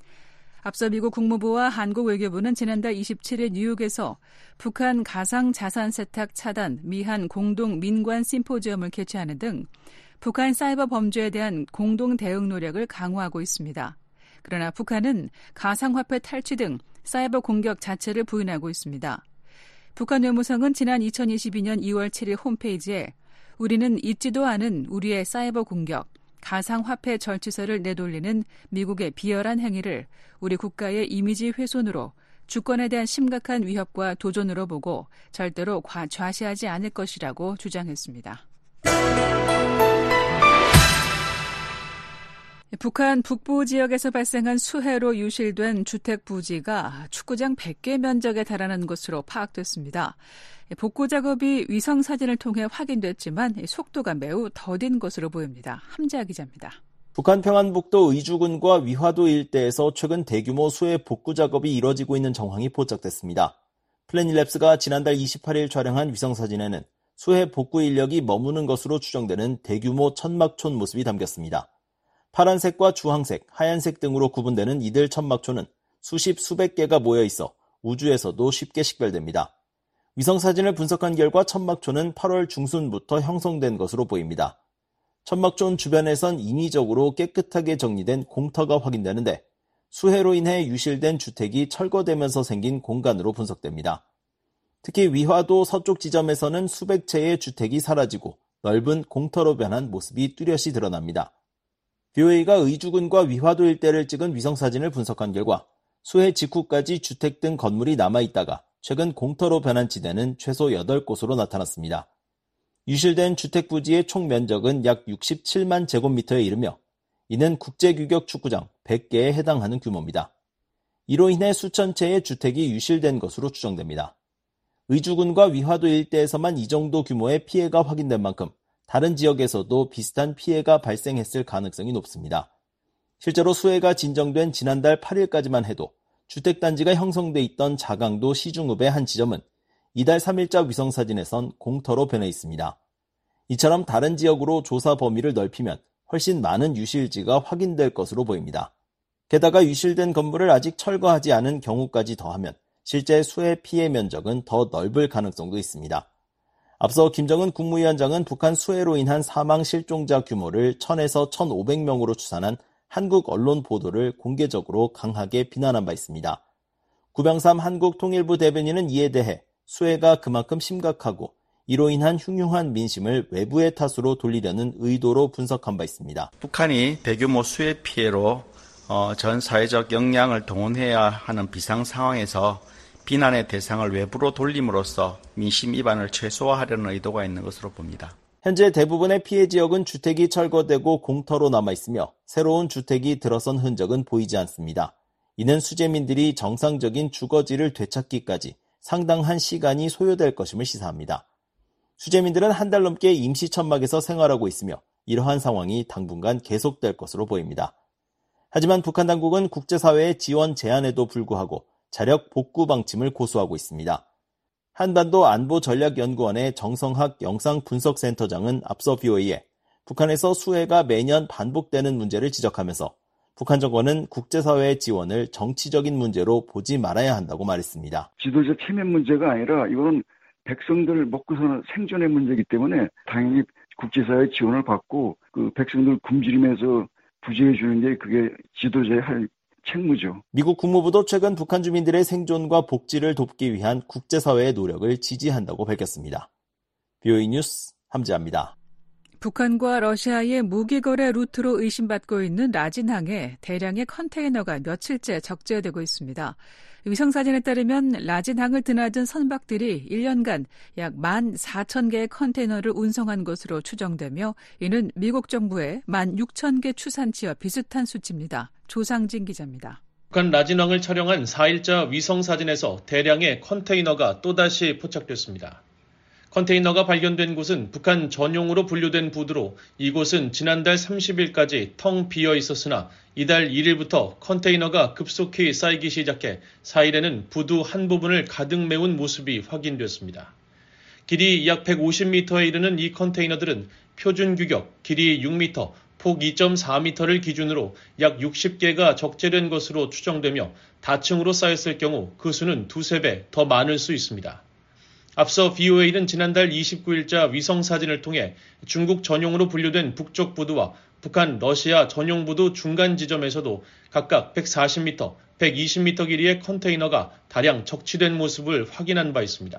앞서 미국 국무부와 한국 외교부는 지난달 이십칠 일 뉴욕에서 북한 가상 자산 세탁 차단 미한 공동 민관 심포지엄을 개최하는 등 북한 사이버 범죄에 대한 공동 대응 노력을 강화하고 있습니다. 그러나 북한은 가상화폐 탈취 등 사이버 공격 자체를 부인하고 있습니다. 북한 외무성은 지난 이천이십이 년 이월 칠 일 홈페이지에 우리는 잊지도 않은 우리의 사이버 공격, 가상화폐 절취설을 내돌리는 미국의 비열한 행위를 우리 국가의 이미지 훼손으로 주권에 대한 심각한 위협과 도전으로 보고 절대로 좌시하지 않을 것이라고 주장했습니다. 북한 북부 지역에서 발생한 수해로 유실된 주택 부지가 축구장 백 개 면적에 달하는 것으로 파악됐습니다. 복구 작업이 위성 사진을 통해 확인됐지만 속도가 매우 더딘 것으로 보입니다. 함재하 기자입니다. 북한 평안북도 의주군과 위화도 일대에서 최근 대규모 수해 복구 작업이 이뤄지고 있는 정황이 포착됐습니다. 플래닛랩스가 지난달 이십팔 일 촬영한 위성 사진에는 수해 복구 인력이 머무는 것으로 추정되는 대규모 천막촌 모습이 담겼습니다. 파란색과 주황색, 하얀색 등으로 구분되는 이들 천막촌은 수십, 수백 개가 모여 있어 우주에서도 쉽게 식별됩니다. 위성사진을 분석한 결과 천막촌은 팔월 중순부터 형성된 것으로 보입니다. 천막촌 주변에선 인위적으로 깨끗하게 정리된 공터가 확인되는데 수해로 인해 유실된 주택이 철거되면서 생긴 공간으로 분석됩니다. 특히 위화도 서쪽 지점에서는 수백 채의 주택이 사라지고 넓은 공터로 변한 모습이 뚜렷이 드러납니다. 비오에이가 의주군과 위화도 일대를 찍은 위성사진을 분석한 결과 수해 직후까지 주택 등 건물이 남아있다가 최근 공터로 변한 지대는 최소 여덟 곳으로 나타났습니다. 유실된 주택 부지의 총 면적은 약 육십칠만 제곱미터에 이르며 이는 국제규격 축구장 백 개에 해당하는 규모입니다. 이로 인해 수천 채의 주택이 유실된 것으로 추정됩니다. 의주군과 위화도 일대에서만 이 정도 규모의 피해가 확인된 만큼 다른 지역에서도 비슷한 피해가 발생했을 가능성이 높습니다. 실제로 수해가 진정된 지난달 팔 일까지만 해도 주택단지가 형성돼 있던 자강도 시중읍의 한 지점은 이달 삼 일자 위성사진에선 공터로 변해 있습니다. 이처럼 다른 지역으로 조사 범위를 넓히면 훨씬 많은 유실지가 확인될 것으로 보입니다. 게다가 유실된 건물을 아직 철거하지 않은 경우까지 더하면 실제 수해 피해 면적은 더 넓을 가능성도 있습니다. 앞서 김정은 국무위원장은 북한 수해로 인한 사망 실종자 규모를 천에서 천오백 명으로 추산한 한국 언론 보도를 공개적으로 강하게 비난한 바 있습니다. 구병삼 한국통일부 대변인은 이에 대해 수해가 그만큼 심각하고 이로 인한 흉흉한 민심을 외부의 탓으로 돌리려는 의도로 분석한 바 있습니다. 북한이 대규모 수해 피해로 어, 전 사회적 역량을 동원해야 하는 비상 상황에서 비난의 대상을 외부로 돌림으로써 민심 이반을 최소화하려는 의도가 있는 것으로 봅니다. 현재 대부분의 피해 지역은 주택이 철거되고 공터로 남아있으며 새로운 주택이 들어선 흔적은 보이지 않습니다. 이는 수재민들이 정상적인 주거지를 되찾기까지 상당한 시간이 소요될 것임을 시사합니다. 수재민들은 한 달 넘게 임시 천막에서 생활하고 있으며 이러한 상황이 당분간 계속될 것으로 보입니다. 하지만 북한 당국은 국제사회의 지원 제안에도 불구하고 자력 복구 방침을 고수하고 있습니다. 한반도 안보전략연구원의 정성학 영상분석센터장은 앞서 비오에이에 북한에서 수해가 매년 반복되는 문제를 지적하면서 북한 정권은 국제사회의 지원을 정치적인 문제로 보지 말아야 한다고 말했습니다. 지도자 체면 문제가 아니라 이거는 백성들 먹고 사는 생존의 문제이기 때문에 당연히 국제사회의 지원을 받고 그 백성들 굶주리면서 부재해 주는 게 그게 지도자의 할 책무죠. 미국 국무부도 최근 북한 주민들의 생존과 복지를 돕기 위한 국제사회의 노력을 지지한다고 밝혔습니다. 비오에이 뉴스 함지아입니다. 북한과 러시아의 무기거래 루트로 의심받고 있는 라진항에 대량의 컨테이너가 며칠째 적재되고 있습니다. 위성사진에 따르면 라진항을 드나든 선박들이 일 년간 약 만 사천 개의 컨테이너를 운송한 것으로 추정되며 이는 미국 정부의 만 육천 개 추산치와 비슷한 수치입니다. 조상진 기자입니다. 북한 라진항을 촬영한 사 일자 위성사진에서 대량의 컨테이너가 또다시 포착됐습니다. 컨테이너가 발견된 곳은 북한 전용으로 분류된 부두로 이곳은 지난달 삼십 일까지 텅 비어 있었으나 이달 일 일부터 컨테이너가 급속히 쌓이기 시작해 사 일에는 부두 한 부분을 가득 메운 모습이 확인됐습니다. 길이 약 백오십 미터에 이르는 이 컨테이너들은 표준 규격 길이 육 미터, 폭 이 점 사 미터를 기준으로 약 육십 개가 적재된 것으로 추정되며 다층으로 쌓였을 경우 그 수는 두세 배 더 많을 수 있습니다. 앞서 비오에이는 지난달 이십구 일자 위성사진을 통해 중국 전용으로 분류된 북쪽 부두와 북한, 러시아 전용 부두 중간 지점에서도 각각 백사십 미터, 백이십 미터 길이의 컨테이너가 다량 적치된 모습을 확인한 바 있습니다.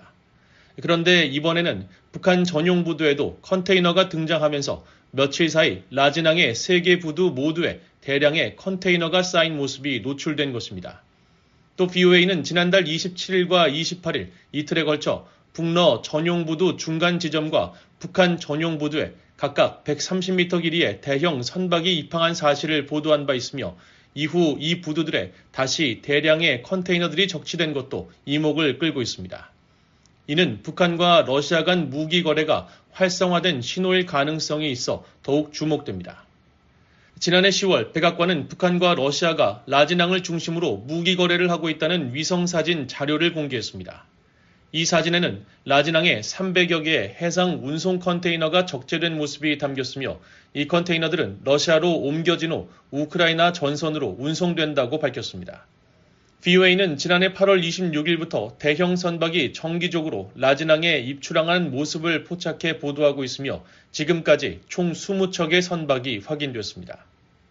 그런데 이번에는 북한 전용 부두에도 컨테이너가 등장하면서 며칠 사이 라진항의 세 개 부두 모두에 대량의 컨테이너가 쌓인 모습이 노출된 것입니다. 또 비오에이는 지난달 이십칠 일과 이십팔 일 이틀에 걸쳐 북러 전용 부두 중간 지점과 북한 전용 부두에 각각 백삼십 미터 길이의 대형 선박이 입항한 사실을 보도한 바 있으며 이후 이 부두들에 다시 대량의 컨테이너들이 적치된 것도 이목을 끌고 있습니다. 이는 북한과 러시아 간 무기 거래가 활성화된 신호일 가능성이 있어 더욱 주목됩니다. 지난해 시월 백악관은 북한과 러시아가 라진항을 중심으로 무기 거래를 하고 있다는 위성사진 자료를 공개했습니다. 이 사진에는 라진항에 삼백여 개의 해상 운송 컨테이너가 적재된 모습이 담겼으며 이 컨테이너들은 러시아로 옮겨진 후 우크라이나 전선으로 운송된다고 밝혔습니다. 브이오에이는 지난해 팔월 이십육일부터 대형 선박이 정기적으로 라진항에 입출항하는 모습을 포착해 보도하고 있으며 지금까지 총 이십 척의 선박이 확인됐습니다.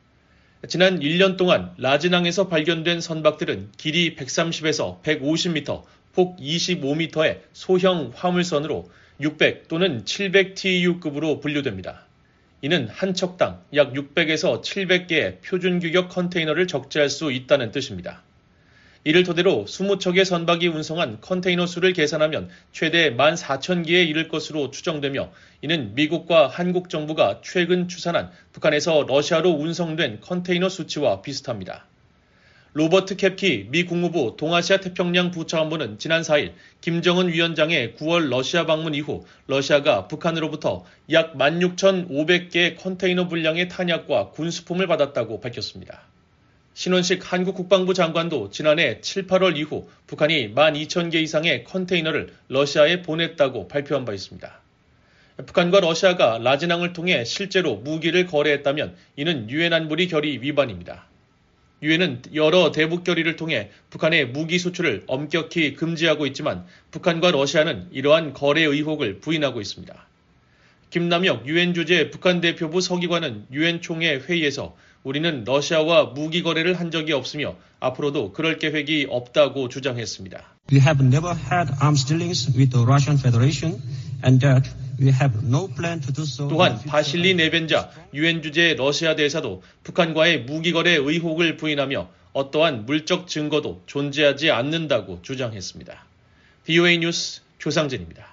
지난 일 년 동안 라진항에서 발견된 선박들은 길이 백삼십에서 백오십 미터, 폭 이십오 미터의 소형 화물선으로 육백 또는 칠백 티이유급으로 분류됩니다. 이는 한 척당 약 육백에서 칠백 개의 표준 규격 컨테이너를 적재할 수 있다는 뜻입니다. 이를 토대로 이십 척의 선박이 운송한 컨테이너 수를 계산하면 최대 만 사천 개에 이를 것으로 추정되며 이는 미국과 한국 정부가 최근 추산한 북한에서 러시아로 운송된 컨테이너 수치와 비슷합니다. 로버트 캡키 미 국무부 동아시아 태평양 부차관보는 지난 사일 김정은 위원장의 구월 러시아 방문 이후 러시아가 북한으로부터 약 만 육천오백 개의 컨테이너 분량의 탄약과 군수품을 받았다고 밝혔습니다. 신원식 한국 국방부 장관도 지난해 칠, 팔월 이후 북한이 만 이천 개 이상의 컨테이너를 러시아에 보냈다고 발표한 바 있습니다. 북한과 러시아가 라진항을 통해 실제로 무기를 거래했다면 이는 유엔 안보리 결의 위반입니다. 유엔은 여러 대북 결의를 통해 북한의 무기 수출을 엄격히 금지하고 있지만 북한과 러시아는 이러한 거래 의혹을 부인하고 있습니다. 김남혁 유엔 주재 북한 대표부 서기관은 유엔 총회 회의에서 우리는 러시아와 무기 거래를 한 적이 없으며 앞으로도 그럴 계획이 없다고 주장했습니다. We have never had arms dealings with the Russian Federation and that we have no plan to do so. 또한 바실리 네벤자 유엔 주재 러시아 대사도 북한과의 무기 거래 의혹을 부인하며 어떠한 물적 증거도 존재하지 않는다고 주장했습니다. 브이오에이 뉴스 조상진입니다.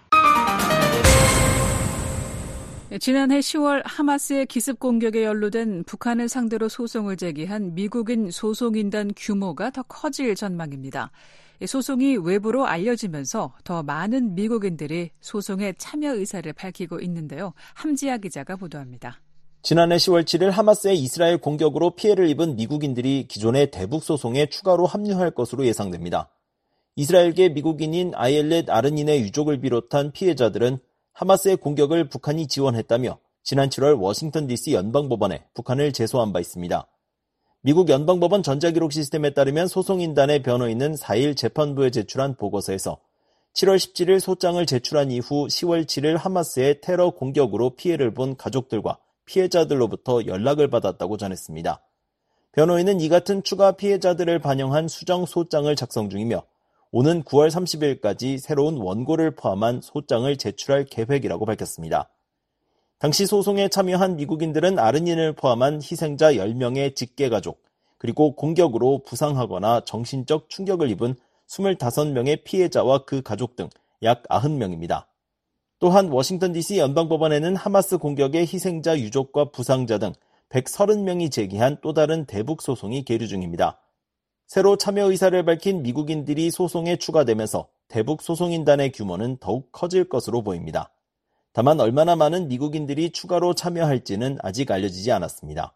지난해 시월 하마스의 기습 공격에 연루된 북한을 상대로 소송을 제기한 미국인 소송인단 규모가 더 커질 전망입니다. 소송이 외부로 알려지면서 더 많은 미국인들이 소송에 참여 의사를 밝히고 있는데요. 함지아 기자가 보도합니다. 지난해 시월 칠일 하마스의 이스라엘 공격으로 피해를 입은 미국인들이 기존의 대북 소송에 추가로 합류할 것으로 예상됩니다. 이스라엘계 미국인인 아이엘렛 아르닌의 유족을 비롯한 피해자들은 하마스의 공격을 북한이 지원했다며 지난 칠월 워싱턴 디씨 연방법원에 북한을 제소한 바 있습니다. 미국 연방법원 전자기록 시스템에 따르면 소송인단의 변호인은 사일 재판부에 제출한 보고서에서 칠월 십칠일 소장을 제출한 이후 시월 칠일 하마스의 테러 공격으로 피해를 본 가족들과 피해자들로부터 연락을 받았다고 전했습니다. 변호인은 이 같은 추가 피해자들을 반영한 수정 소장을 작성 중이며 오는 구월 삼십일까지 새로운 원고를 포함한 소장을 제출할 계획이라고 밝혔습니다. 당시 소송에 참여한 미국인들은 아르닌을 포함한 희생자 열 명의 직계가족, 그리고 공격으로 부상하거나 정신적 충격을 입은 이십오 명의 피해자와 그 가족 등 약 구십 명입니다. 또한 워싱턴 디씨 연방법원에는 하마스 공격의 희생자 유족과 부상자 등 백삼십 명이 제기한 또 다른 대북 소송이 계류 중입니다. 새로 참여 의사를 밝힌 미국인들이 소송에 추가되면서 대북 소송인단의 규모는 더욱 커질 것으로 보입니다. 다만 얼마나 많은 미국인들이 추가로 참여할지는 아직 알려지지 않았습니다.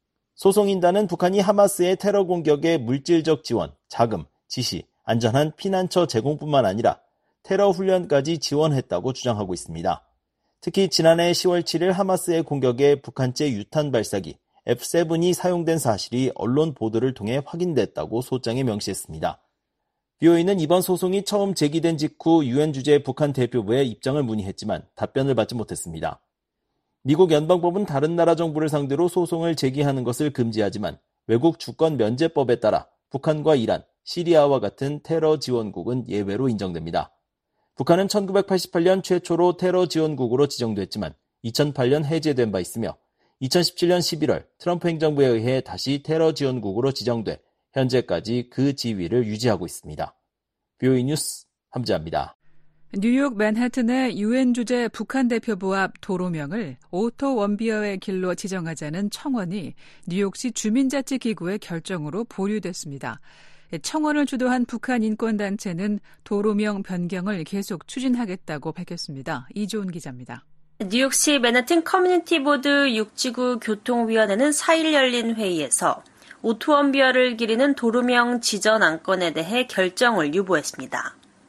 소송인단은 북한이 하마스의 테러 공격에 물질적 지원, 자금, 지시, 안전한 피난처 제공뿐만 아니라 테러 훈련까지 지원했다고 주장하고 있습니다. 특히 지난해 시월 칠일 하마스의 공격에 북한제 유탄 발사기 에프 세븐이 사용된 사실이 언론 보도를 통해 확인됐다고 소장에 명시했습니다. 브이오에이는 이번 소송이 처음 제기된 직후 유엔 주재 북한 대표부에 입장을 문의했지만 답변을 받지 못했습니다. 미국 연방법은 다른 나라 정부를 상대로 소송을 제기하는 것을 금지하지만 외국 주권 면제법에 따라 북한과 이란, 시리아와 같은 테러 지원국은 예외로 인정됩니다. 북한은 천구백팔십팔년 최초로 테러 지원국으로 지정됐지만 이천팔년 해제된 바 있으며 이천십칠년 십일월 트럼프 행정부에 의해 다시 테러 지원국으로 지정돼 현재까지 그 지위를 유지하고 있습니다. 브이오에이 뉴스 함지아입니다. 뉴욕 맨해튼의 유엔 주재 북한 대표부 앞 도로명을 오토 원비어의 길로 지정하자는 청원이 뉴욕시 주민자치기구의 결정으로 보류됐습니다. 청원을 주도한 북한 인권단체는 도로명 변경을 계속 추진하겠다고 밝혔습니다. 이조은 기자입니다. 뉴욕시 맨해튼 커뮤니티 보드 육 지구 교통위원회는 사일 열린 회의에서 오토원비어를 기리는 도로명 지전 안건에 대해 결정을 유보했습니다.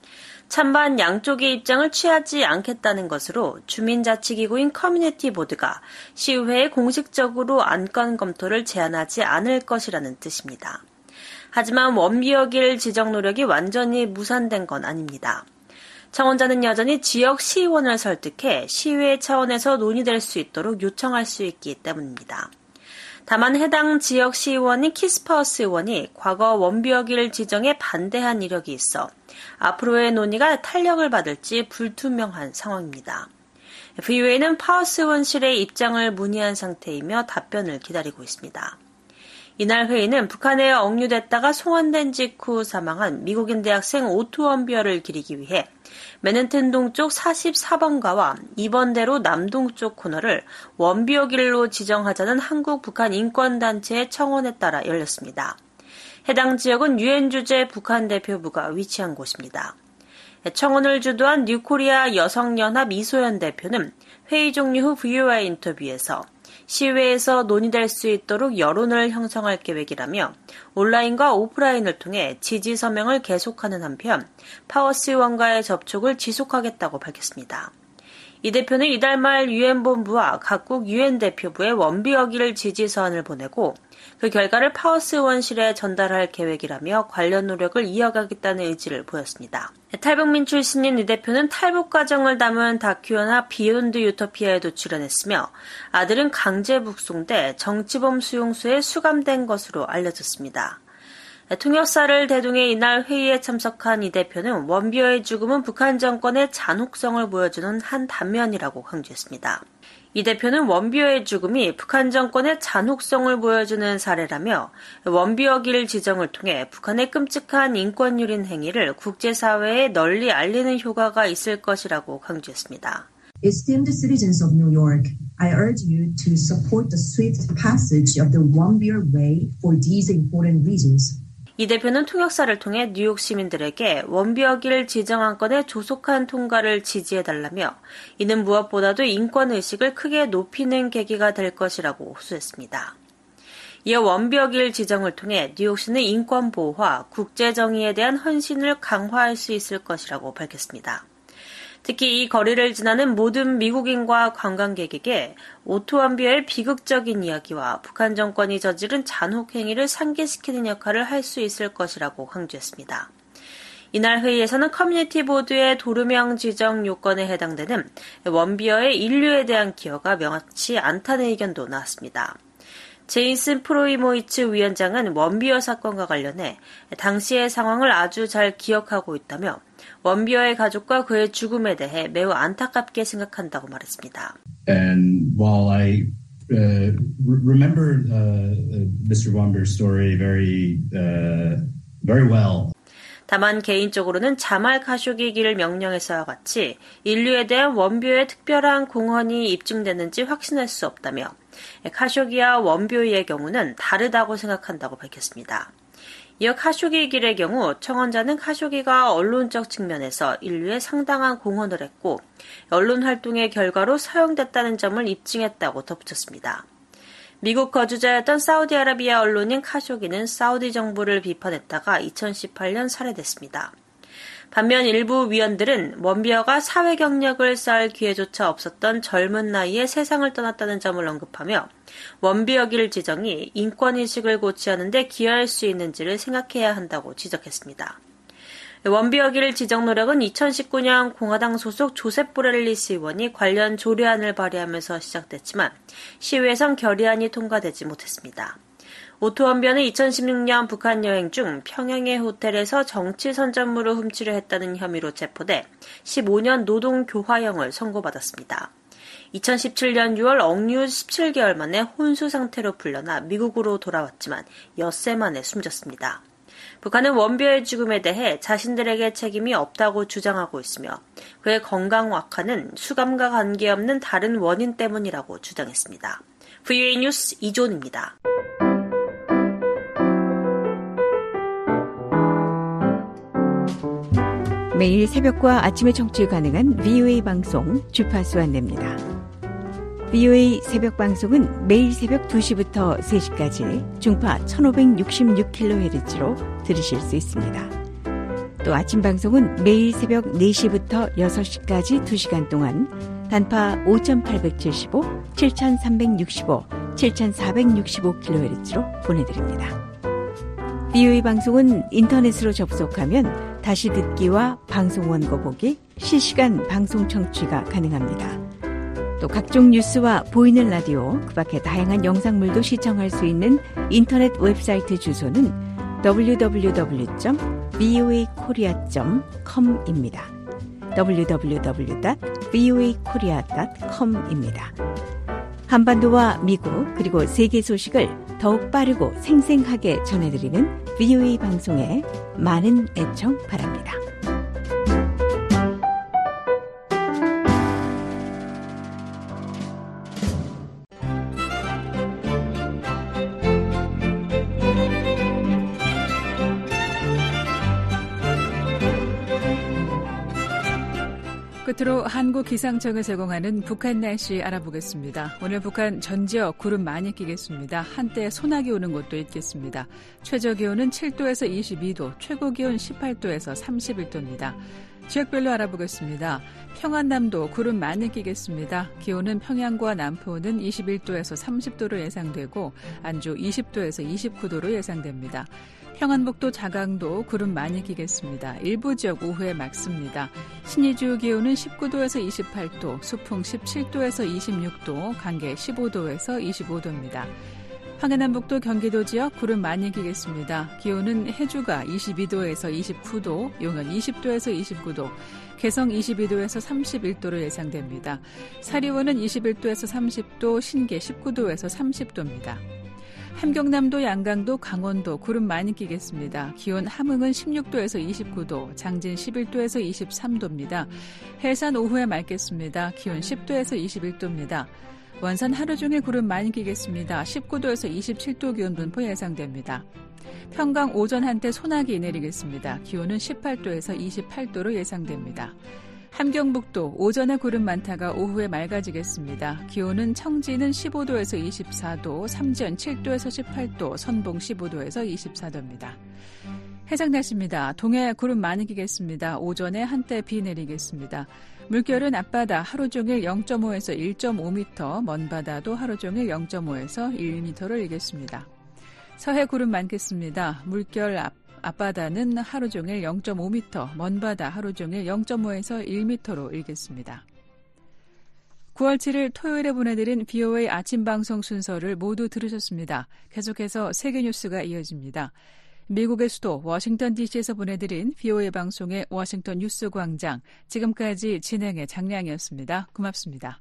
찬반 양쪽의 입장을 취하지 않겠다는 것으로 주민자치기구인 커뮤니티 보드가 시의회에 공식적으로 안건 검토를 제안하지 않을 것이라는 뜻입니다. 하지만 원비어길 지정 노력이 완전히 무산된 건 아닙니다. 청원자는 여전히 지역 시의원을 설득해 시의회 차원에서 논의될 수 있도록 요청할 수 있기 때문입니다. 다만 해당 지역 시의원인 키스파우스 의원이 과거 원비어길 지정에 반대한 이력이 있어 앞으로의 논의가 탄력을 받을지 불투명한 상황입니다. 브이오에이는 파우스 의원실의 입장을 문의한 상태이며 답변을 기다리고 있습니다. 이날 회의는 북한에 억류됐다가 송환된 직후 사망한 미국인 대학생 오투 원비어를 기리기 위해 맨해튼 동쪽 사십사 번가와 이 번대로 남동쪽 코너를 원비어길로 지정하자는 한국 북한 인권단체의 청원에 따라 열렸습니다. 해당 지역은 유엔 주재 북한 대표부가 위치한 곳입니다. 청원을 주도한 뉴코리아 여성연합 이소연 대표는 회의 종료 후 브이오에이 인터뷰에서 시의회에서 논의될 수 있도록 여론을 형성할 계획이라며 온라인과 오프라인을 통해 지지 서명을 계속하는 한편 파워스 의원과의 접촉을 지속하겠다고 밝혔습니다. 이 대표는 이달 말 유엔 본부와 각국 유엔 대표부에 원비어길 지지 서한을 보내고 그 결과를 파워스 의원실에 전달할 계획이라며 관련 노력을 이어가겠다는 의지를 보였습니다. 탈북민 출신인 이 대표는 탈북 과정을 담은 다큐나 비욘드 유토피아에도 출연했으며 아들은 강제 북송돼 정치범 수용소에 수감된 것으로 알려졌습니다. 통역사를 대동해 이날 회의에 참석한 이 대표는 원비어의 죽음은 북한 정권의 잔혹성을 보여주는 한 단면이라고 강조했습니다. 이 대표는 원비어의 죽음이 북한 정권의 잔혹성을 보여주는 사례라며 원비어길 지정을 통해 북한의 끔찍한 인권유린 행위를 국제사회에 널리 알리는 효과가 있을 것이라고 강조했습니다. Esteemed citizens of New York, I urge you to support the swift passage of the One Beer Way for these important reasons. 이 대표는 통역사를 통해 뉴욕 시민들에게 원비어길 지정 안건의 조속한 통과를 지지해달라며 이는 무엇보다도 인권의식을 크게 높이는 계기가 될 것이라고 호소했습니다. 이어 원비어길 지정을 통해 뉴욕시는 인권보호와 국제정의에 대한 헌신을 강화할 수 있을 것이라고 밝혔습니다. 특히 이 거리를 지나는 모든 미국인과 관광객에게 오투 원비어의 비극적인 이야기와 북한 정권이 저지른 잔혹 행위를 상기시키는 역할을 할 수 있을 것이라고 강조했습니다. 이날 회의에서는 커뮤니티 보드의 도루명 지정 요건에 해당되는 원비어의 인류에 대한 기여가 명확치 않다는 의견도 나왔습니다. 제이슨 프로이모이츠 위원장은 원비어 사건과 관련해 당시의 상황을 아주 잘 기억하고 있다며 원비어의 가족과 그의 죽음에 대해 매우 안타깝게 생각한다고 말했습니다. And while I uh, remember uh, 미스터 Womber's story very, uh, very well. 다만 개인적으로는 자말 카쇼기기를 명령해서와 같이 인류에 대한 원비어의 특별한 공헌이 입증됐는지 확신할 수 없다며 카쇼기와 원비어의 경우는 다르다고 생각한다고 밝혔습니다. 이어 카쇼기 길의 경우 청원자는 카쇼기가 언론적 측면에서 인류에 상당한 공헌을 했고 언론 활동의 결과로 사용됐다는 점을 입증했다고 덧붙였습니다. 미국 거주자였던 사우디아라비아 언론인 카쇼기는 사우디 정부를 비판했다가 이천십팔 년 살해됐습니다. 반면 일부 위원들은 원비어가 사회 경력을 쌓을 기회조차 없었던 젊은 나이에 세상을 떠났다는 점을 언급하며 원비어길 지정이 인권의식을 고취하는 데 기여할 수 있는지를 생각해야 한다고 지적했습니다. 원비어길 지정 노력은 이천십구 년 공화당 소속 조셉 보렐리스 의원이 관련 조례안을 발의하면서 시작됐지만 시의회에선 결의안이 통과되지 못했습니다. 오투 원비어는 이천십육 년 북한 여행 중 평양의 호텔에서 정치 선전물을 훔치려 했다는 혐의로 체포돼 십오 년 노동교화형을 선고받았습니다. 이천십칠 년 유월 억류 십칠 개월 만에 혼수 상태로 풀려나 미국으로 돌아왔지만 엿새 만에 숨졌습니다. 북한은 원비어의 죽음에 대해 자신들에게 책임이 없다고 주장하고 있으며 그의 건강 악화는 수감과 관계없는 다른 원인 때문이라고 주장했습니다. 브이오에이 뉴스 이존입니다. 매일 새벽과 아침에 청취 가능한 브이오에이 방송 주파수 안내입니다. 브이오에이 새벽 방송은 매일 새벽 두 시부터 세 시까지 중파 천오백육십육 킬로헤르츠로 들으실 수 있습니다. 또 아침 방송은 매일 새벽 네 시부터 여섯 시까지 두 시간 동안 단파 오천팔백칠십오, 칠천삼백육십오, 칠천사백육십오 킬로헤르츠로 보내드립니다. 비오에이 방송은 인터넷으로 접속하면 다시 듣기와 방송 원고 보기, 실시간 방송 청취가 가능합니다. 또 각종 뉴스와 보이는 라디오, 그 밖에 다양한 영상물도 시청할 수 있는 인터넷 웹사이트 주소는 더블유 더블유 더블유 점 브이오에이 코리아 점 컴입니다. 더블유 더블유 더블유 닷 브이오에이 코리아 닷 컴입니다. 한반도와 미국 그리고 세계 소식을 더욱 빠르고 생생하게 전해드리는 비오에이 방송에 많은 애청 바랍니다. 끝으로 한국기상청이 제공하는 북한 날씨 알아보겠습니다. 오늘 북한 전 지역 구름 많이 끼겠습니다. 한때 소나기 오는 곳도 있겠습니다. 최저기온은 칠 도에서 이십이 도, 최고기온 십팔 도에서 삼십일 도입니다. 지역별로 알아보겠습니다. 평안남도 구름 많이 끼겠습니다. 기온은 평양과 남포는 이십일 도에서 삼십 도로 예상되고 안주 이십 도에서 이십구 도로 예상됩니다. 평안북도 자강도 구름 많이 끼겠습니다. 일부 지역 오후에 맑습니다. 신의주 기온은 십구 도에서 이십팔 도, 수풍 십칠 도에서 이십육 도, 강계 십오 도에서 이십오 도입니다. 황해남북도 경기도 지역 구름 많이 끼겠습니다. 기온은 해주가 이십이 도에서 이십구 도, 용현 이십 도에서 이십구 도, 개성 이십이 도에서 삼십일 도로 예상됩니다. 사리원은 이십일 도에서 삼십 도, 신계 십구 도에서 삼십 도입니다. 함경남도, 양강도, 강원도 구름 많이 끼겠습니다. 기온 함흥은 십육 도에서 이십구 도, 장진 십일 도에서 이십삼 도입니다. 해산 오후에 맑겠습니다. 기온 십 도에서 이십일 도입니다. 원산 하루 종일 구름 많이 끼겠습니다. 십구 도에서 이십칠 도 기온 분포 예상됩니다. 평강 오전 한때 소나기 내리겠습니다. 기온은 십팔 도에서 이십팔 도로 예상됩니다. 함경북도 오전에 구름 많다가 오후에 맑아지겠습니다. 기온은 청진은 십오 도에서 이십사 도, 삼지연 칠 도에서 십팔 도, 선봉 십오 도에서 이십사 도입니다. 해상 날씨입니다. 동해 구름 많이 끼겠습니다. 오전에 한때 비 내리겠습니다. 물결은 앞바다 하루 종일 영 점 오에서 일 점 오 미터, 먼바다도 하루 종일 영 점 오에서 일 미터를 일겠습니다. 서해 구름 많겠습니다. 물결 앞 앞바다는 하루 종일 영 점 오 미터, 먼바다 하루 종일 영 점 오에서 일 미터로 일겠습니다. 구월 칠일 토요일에 보내드린 비오에이 아침 방송 순서를 모두 들으셨습니다. 계속해서 세계 뉴스가 이어집니다. 미국의 수도 워싱턴 디씨에서 보내드린 비오에이 방송의 워싱턴 뉴스 광장, 지금까지 진행의 장량이었습니다. 고맙습니다.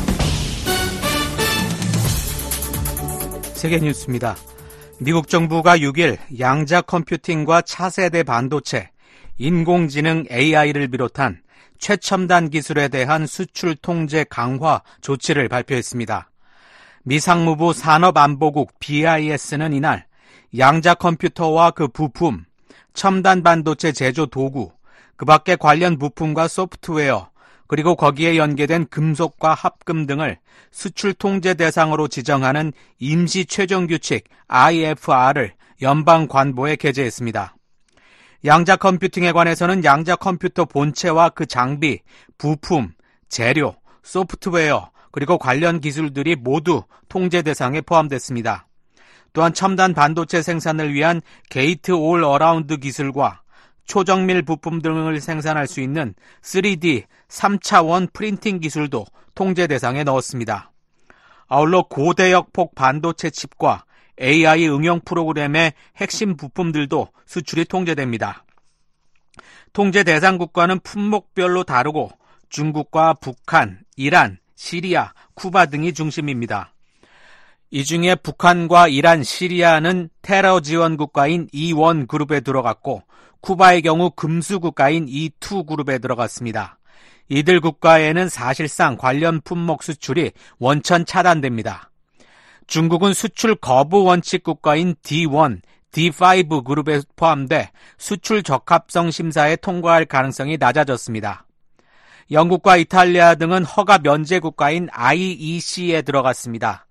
세계 뉴스입니다. 미국 정부가 육 일 양자 컴퓨팅과 차세대 반도체, 인공지능 에이아이를 비롯한 최첨단 기술에 대한 수출 통제 강화 조치를 발표했습니다. 미 상무부 산업안보국 비아이에스는 이날 양자 컴퓨터와 그 부품, 첨단 반도체 제조 도구, 그 밖의 관련 부품과 소프트웨어, 그리고 거기에 연계된 금속과 합금 등을 수출 통제 대상으로 지정하는 임시 최종 규칙 아이에프알을 연방 관보에 게재했습니다. 양자 컴퓨팅에 관해서는 양자 컴퓨터 본체와 그 장비, 부품, 재료, 소프트웨어, 그리고 관련 기술들이 모두 통제 대상에 포함됐습니다. 또한 첨단 반도체 생산을 위한 게이트 올 어라운드 기술과 초정밀 부품 등을 생산할 수 있는 쓰리디 삼 차원 프린팅 기술도 통제 대상에 넣었습니다. 아울러 고대역 폭 반도체 칩과 에이아이 응용 프로그램의 핵심 부품들도 수출이 통제됩니다. 통제 대상 국가는 품목별로 다르고 중국과 북한, 이란, 시리아, 쿠바 등이 중심입니다. 이 중에 북한과 이란, 시리아는 테러 지원 국가인 이 원 그룹에 들어갔고 쿠바의 경우 금수 국가인 이 투 그룹에 들어갔습니다. 이들 국가에는 사실상 관련 품목 수출이 원천 차단됩니다. 중국은 수출 거부 원칙 국가인 디 원, 디 파이브 그룹에 포함돼 수출 적합성 심사에 통과할 가능성이 낮아졌습니다. 영국과 이탈리아 등은 허가 면제 국가인 아이이씨에 들어갔습니다.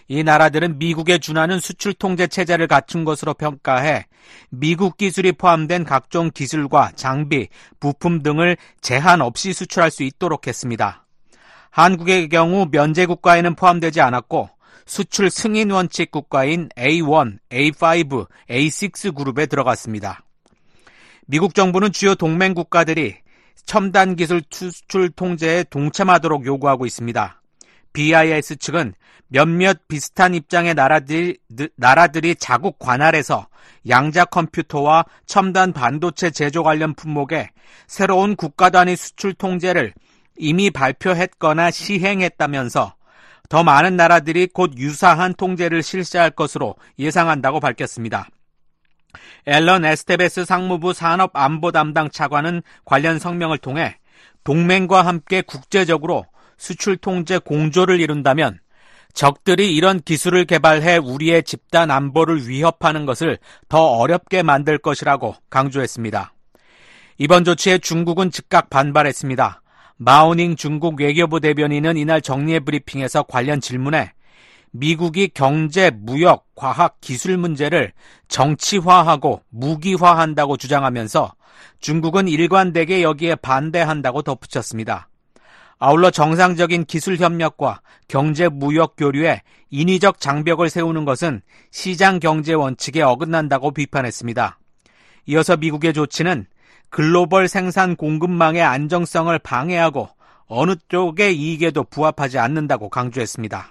이 나라들은 미국에 준하는 수출 통제 체제를 갖춘 것으로 평가해 미국 기술이 포함된 각종 기술과 장비, 부품 등을 제한 없이 수출할 수 있도록 했습니다. 한국의 경우 면제 국가에는 포함되지 않았고 수출 승인 원칙 국가인 에이 원, 에이 파이브, 에이 식스 그룹에 들어갔습니다. 미국 정부는 주요 동맹 국가들이 첨단 기술 수출 통제에 동참하도록 요구하고 있습니다. 비 아이 에스 측은 몇몇 비슷한 입장의 나라들이, 나라들이 자국 관할에서 양자 컴퓨터와 첨단 반도체 제조 관련 품목에 새로운 국가 단위 수출 통제를 이미 발표했거나 시행했다면서 더 많은 나라들이 곧 유사한 통제를 실시할 것으로 예상한다고 밝혔습니다. 앨런 에스테베스 상무부 산업안보 담당 차관은 관련 성명을 통해 동맹과 함께 국제적으로 수출 통제 공조를 이룬다면 적들이 이런 기술을 개발해 우리의 집단 안보를 위협하는 것을 더 어렵게 만들 것이라고 강조했습니다. 이번 조치에 중국은 즉각 반발했습니다. 마오닝 중국 외교부 대변인은 이날 정례 브리핑에서 관련 질문에 미국이 경제, 무역, 과학, 기술 문제를 정치화하고 무기화한다고 주장하면서 중국은 일관되게 여기에 반대한다고 덧붙였습니다. 아울러 정상적인 기술 협력과 경제 무역 교류에 인위적 장벽을 세우는 것은 시장 경제 원칙에 어긋난다고 비판했습니다. 이어서 미국의 조치는 글로벌 생산 공급망의 안정성을 방해하고 어느 쪽의 이익에도 부합하지 않는다고 강조했습니다.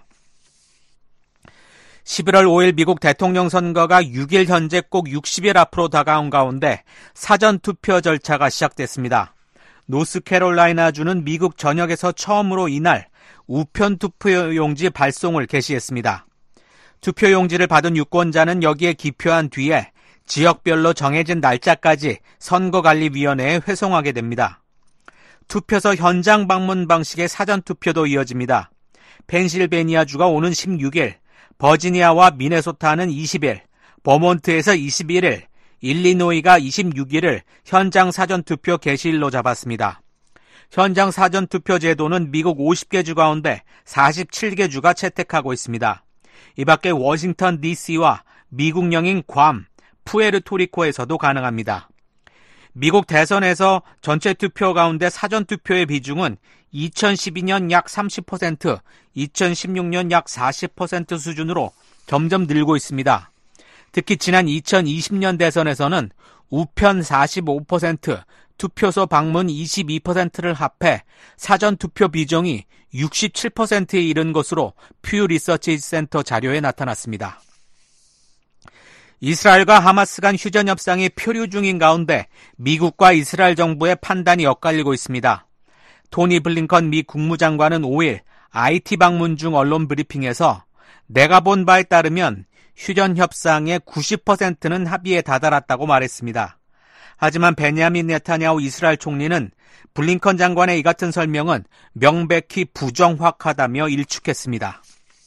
십일월 오일 미국 대통령 선거가 육 일 현재 꼭 육십 일 앞으로 다가온 가운데 사전투표 절차가 시작됐습니다. 노스캐롤라이나주는 미국 전역에서 처음으로 이날 우편 투표용지 발송을 개시했습니다. 투표용지를 받은 유권자는 여기에 기표한 뒤에 지역별로 정해진 날짜까지 선거관리위원회에 회송하게 됩니다. 투표소 현장 방문 방식의 사전투표도 이어집니다. 펜실베니아주가 오는 십육 일, 버지니아와 미네소타는 이십 일, 버몬트에서 이십일 일, 일리노이가 이십육 일을 현장 사전투표 개시일로 잡았습니다. 현장 사전투표 제도는 미국 오십 개 주 가운데 사십칠 개 주가 채택하고 있습니다. 이 밖에 워싱턴 디씨와 미국령인 괌, 푸에르토리코에서도 가능합니다. 미국 대선에서 전체 투표 가운데 사전투표의 비중은 이천십이 년 약 삼십 퍼센트, 이천십육 년 약 사십 퍼센트 수준으로 점점 늘고 있습니다. 특히 지난 이천이십 년 대선에서는 우편 사십오 퍼센트, 투표소 방문 이십이 퍼센트를 합해 사전투표 비중이 육십칠 퍼센트에 이른 것으로 퓨 리서치 센터 자료에 나타났습니다. 이스라엘과 하마스 간 휴전 협상이 표류 중인 가운데 미국과 이스라엘 정부의 판단이 엇갈리고 있습니다. 토니 블링컨 미 국무장관은 오일 아이티 방문 중 언론 브리핑에서 내가 본 바에 따르면 휴전 협상의 구십 퍼센트는 합의에 다다랐다고 말했습니다. 하지만 베냐민 네타냐후 이스라엘 총리는 블링컨 장관의 이 같은 설명은 명백히 부정확하다며 일축했습니다.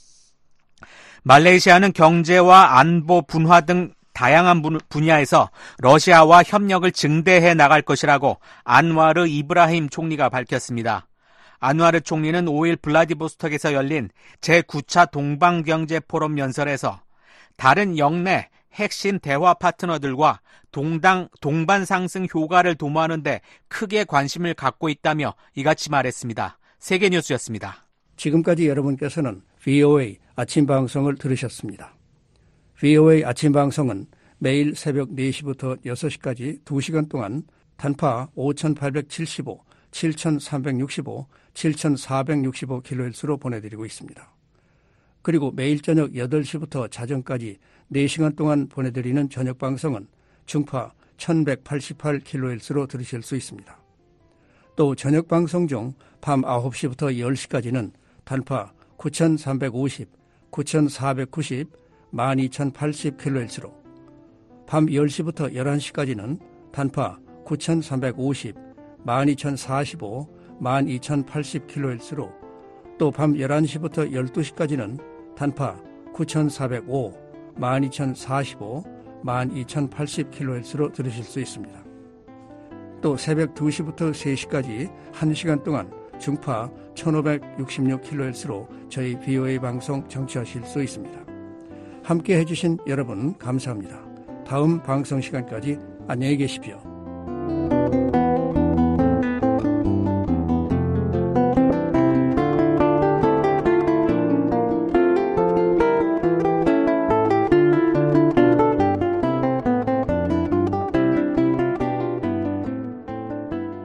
말레이시아는 경제와 안보, 분화 등 다양한 분야에서 러시아와 협력을 증대해 나갈 것이라고 안와르 이브라힘 총리가 밝혔습니다. 안와르 총리는 오일 블라디보스톡에서 열린 제구 차 동방경제포럼 연설에서 다른 영내 핵심 대화 파트너들과 동당, 동반 상승 효과를 도모하는 데 크게 관심을 갖고 있다며 이같이 말했습니다. 세계뉴스였습니다. 지금까지 여러분께서는 브이오에이 아침 방송을 들으셨습니다. 브이오에이 아침 방송은 매일 새벽 네 시부터 여섯 시까지 두 시간 동안 단파 오천팔백칠십오, 칠천삼백육십오, 칠천사백육십오 킬로헤르츠로 보내드리고 있습니다. 그리고 매일 저녁 여덟 시부터 자정까지 네 시간 동안 보내드리는 저녁 방송은 중파 천백팔십팔 킬로헤르츠로 들으실 수 있습니다. 또 저녁 방송 중 밤 아홉 시부터 열 시까지는 단파 구천삼백오십, 구천사백구십, 만 이천팔십 킬로헤르츠로, 밤 열 시부터 열한 시까지는 단파 구천삼백오십, 만 이천사십오, 만 이천팔십 킬로헤르츠로, 또 밤 열한 시부터 열두 시까지는 단파 구천사백오, 만 이천사십오, 만 이천팔십 킬로헤르츠로 들으실 수 있습니다. 또 새벽 두 시부터 세 시까지 한 시간 동안 중파 천오백육십육 킬로헤르츠로 저희 비오에이 방송 청취하실 수 있습니다. 함께 해주신 여러분 감사합니다. 다음 방송 시간까지 안녕히 계십시오.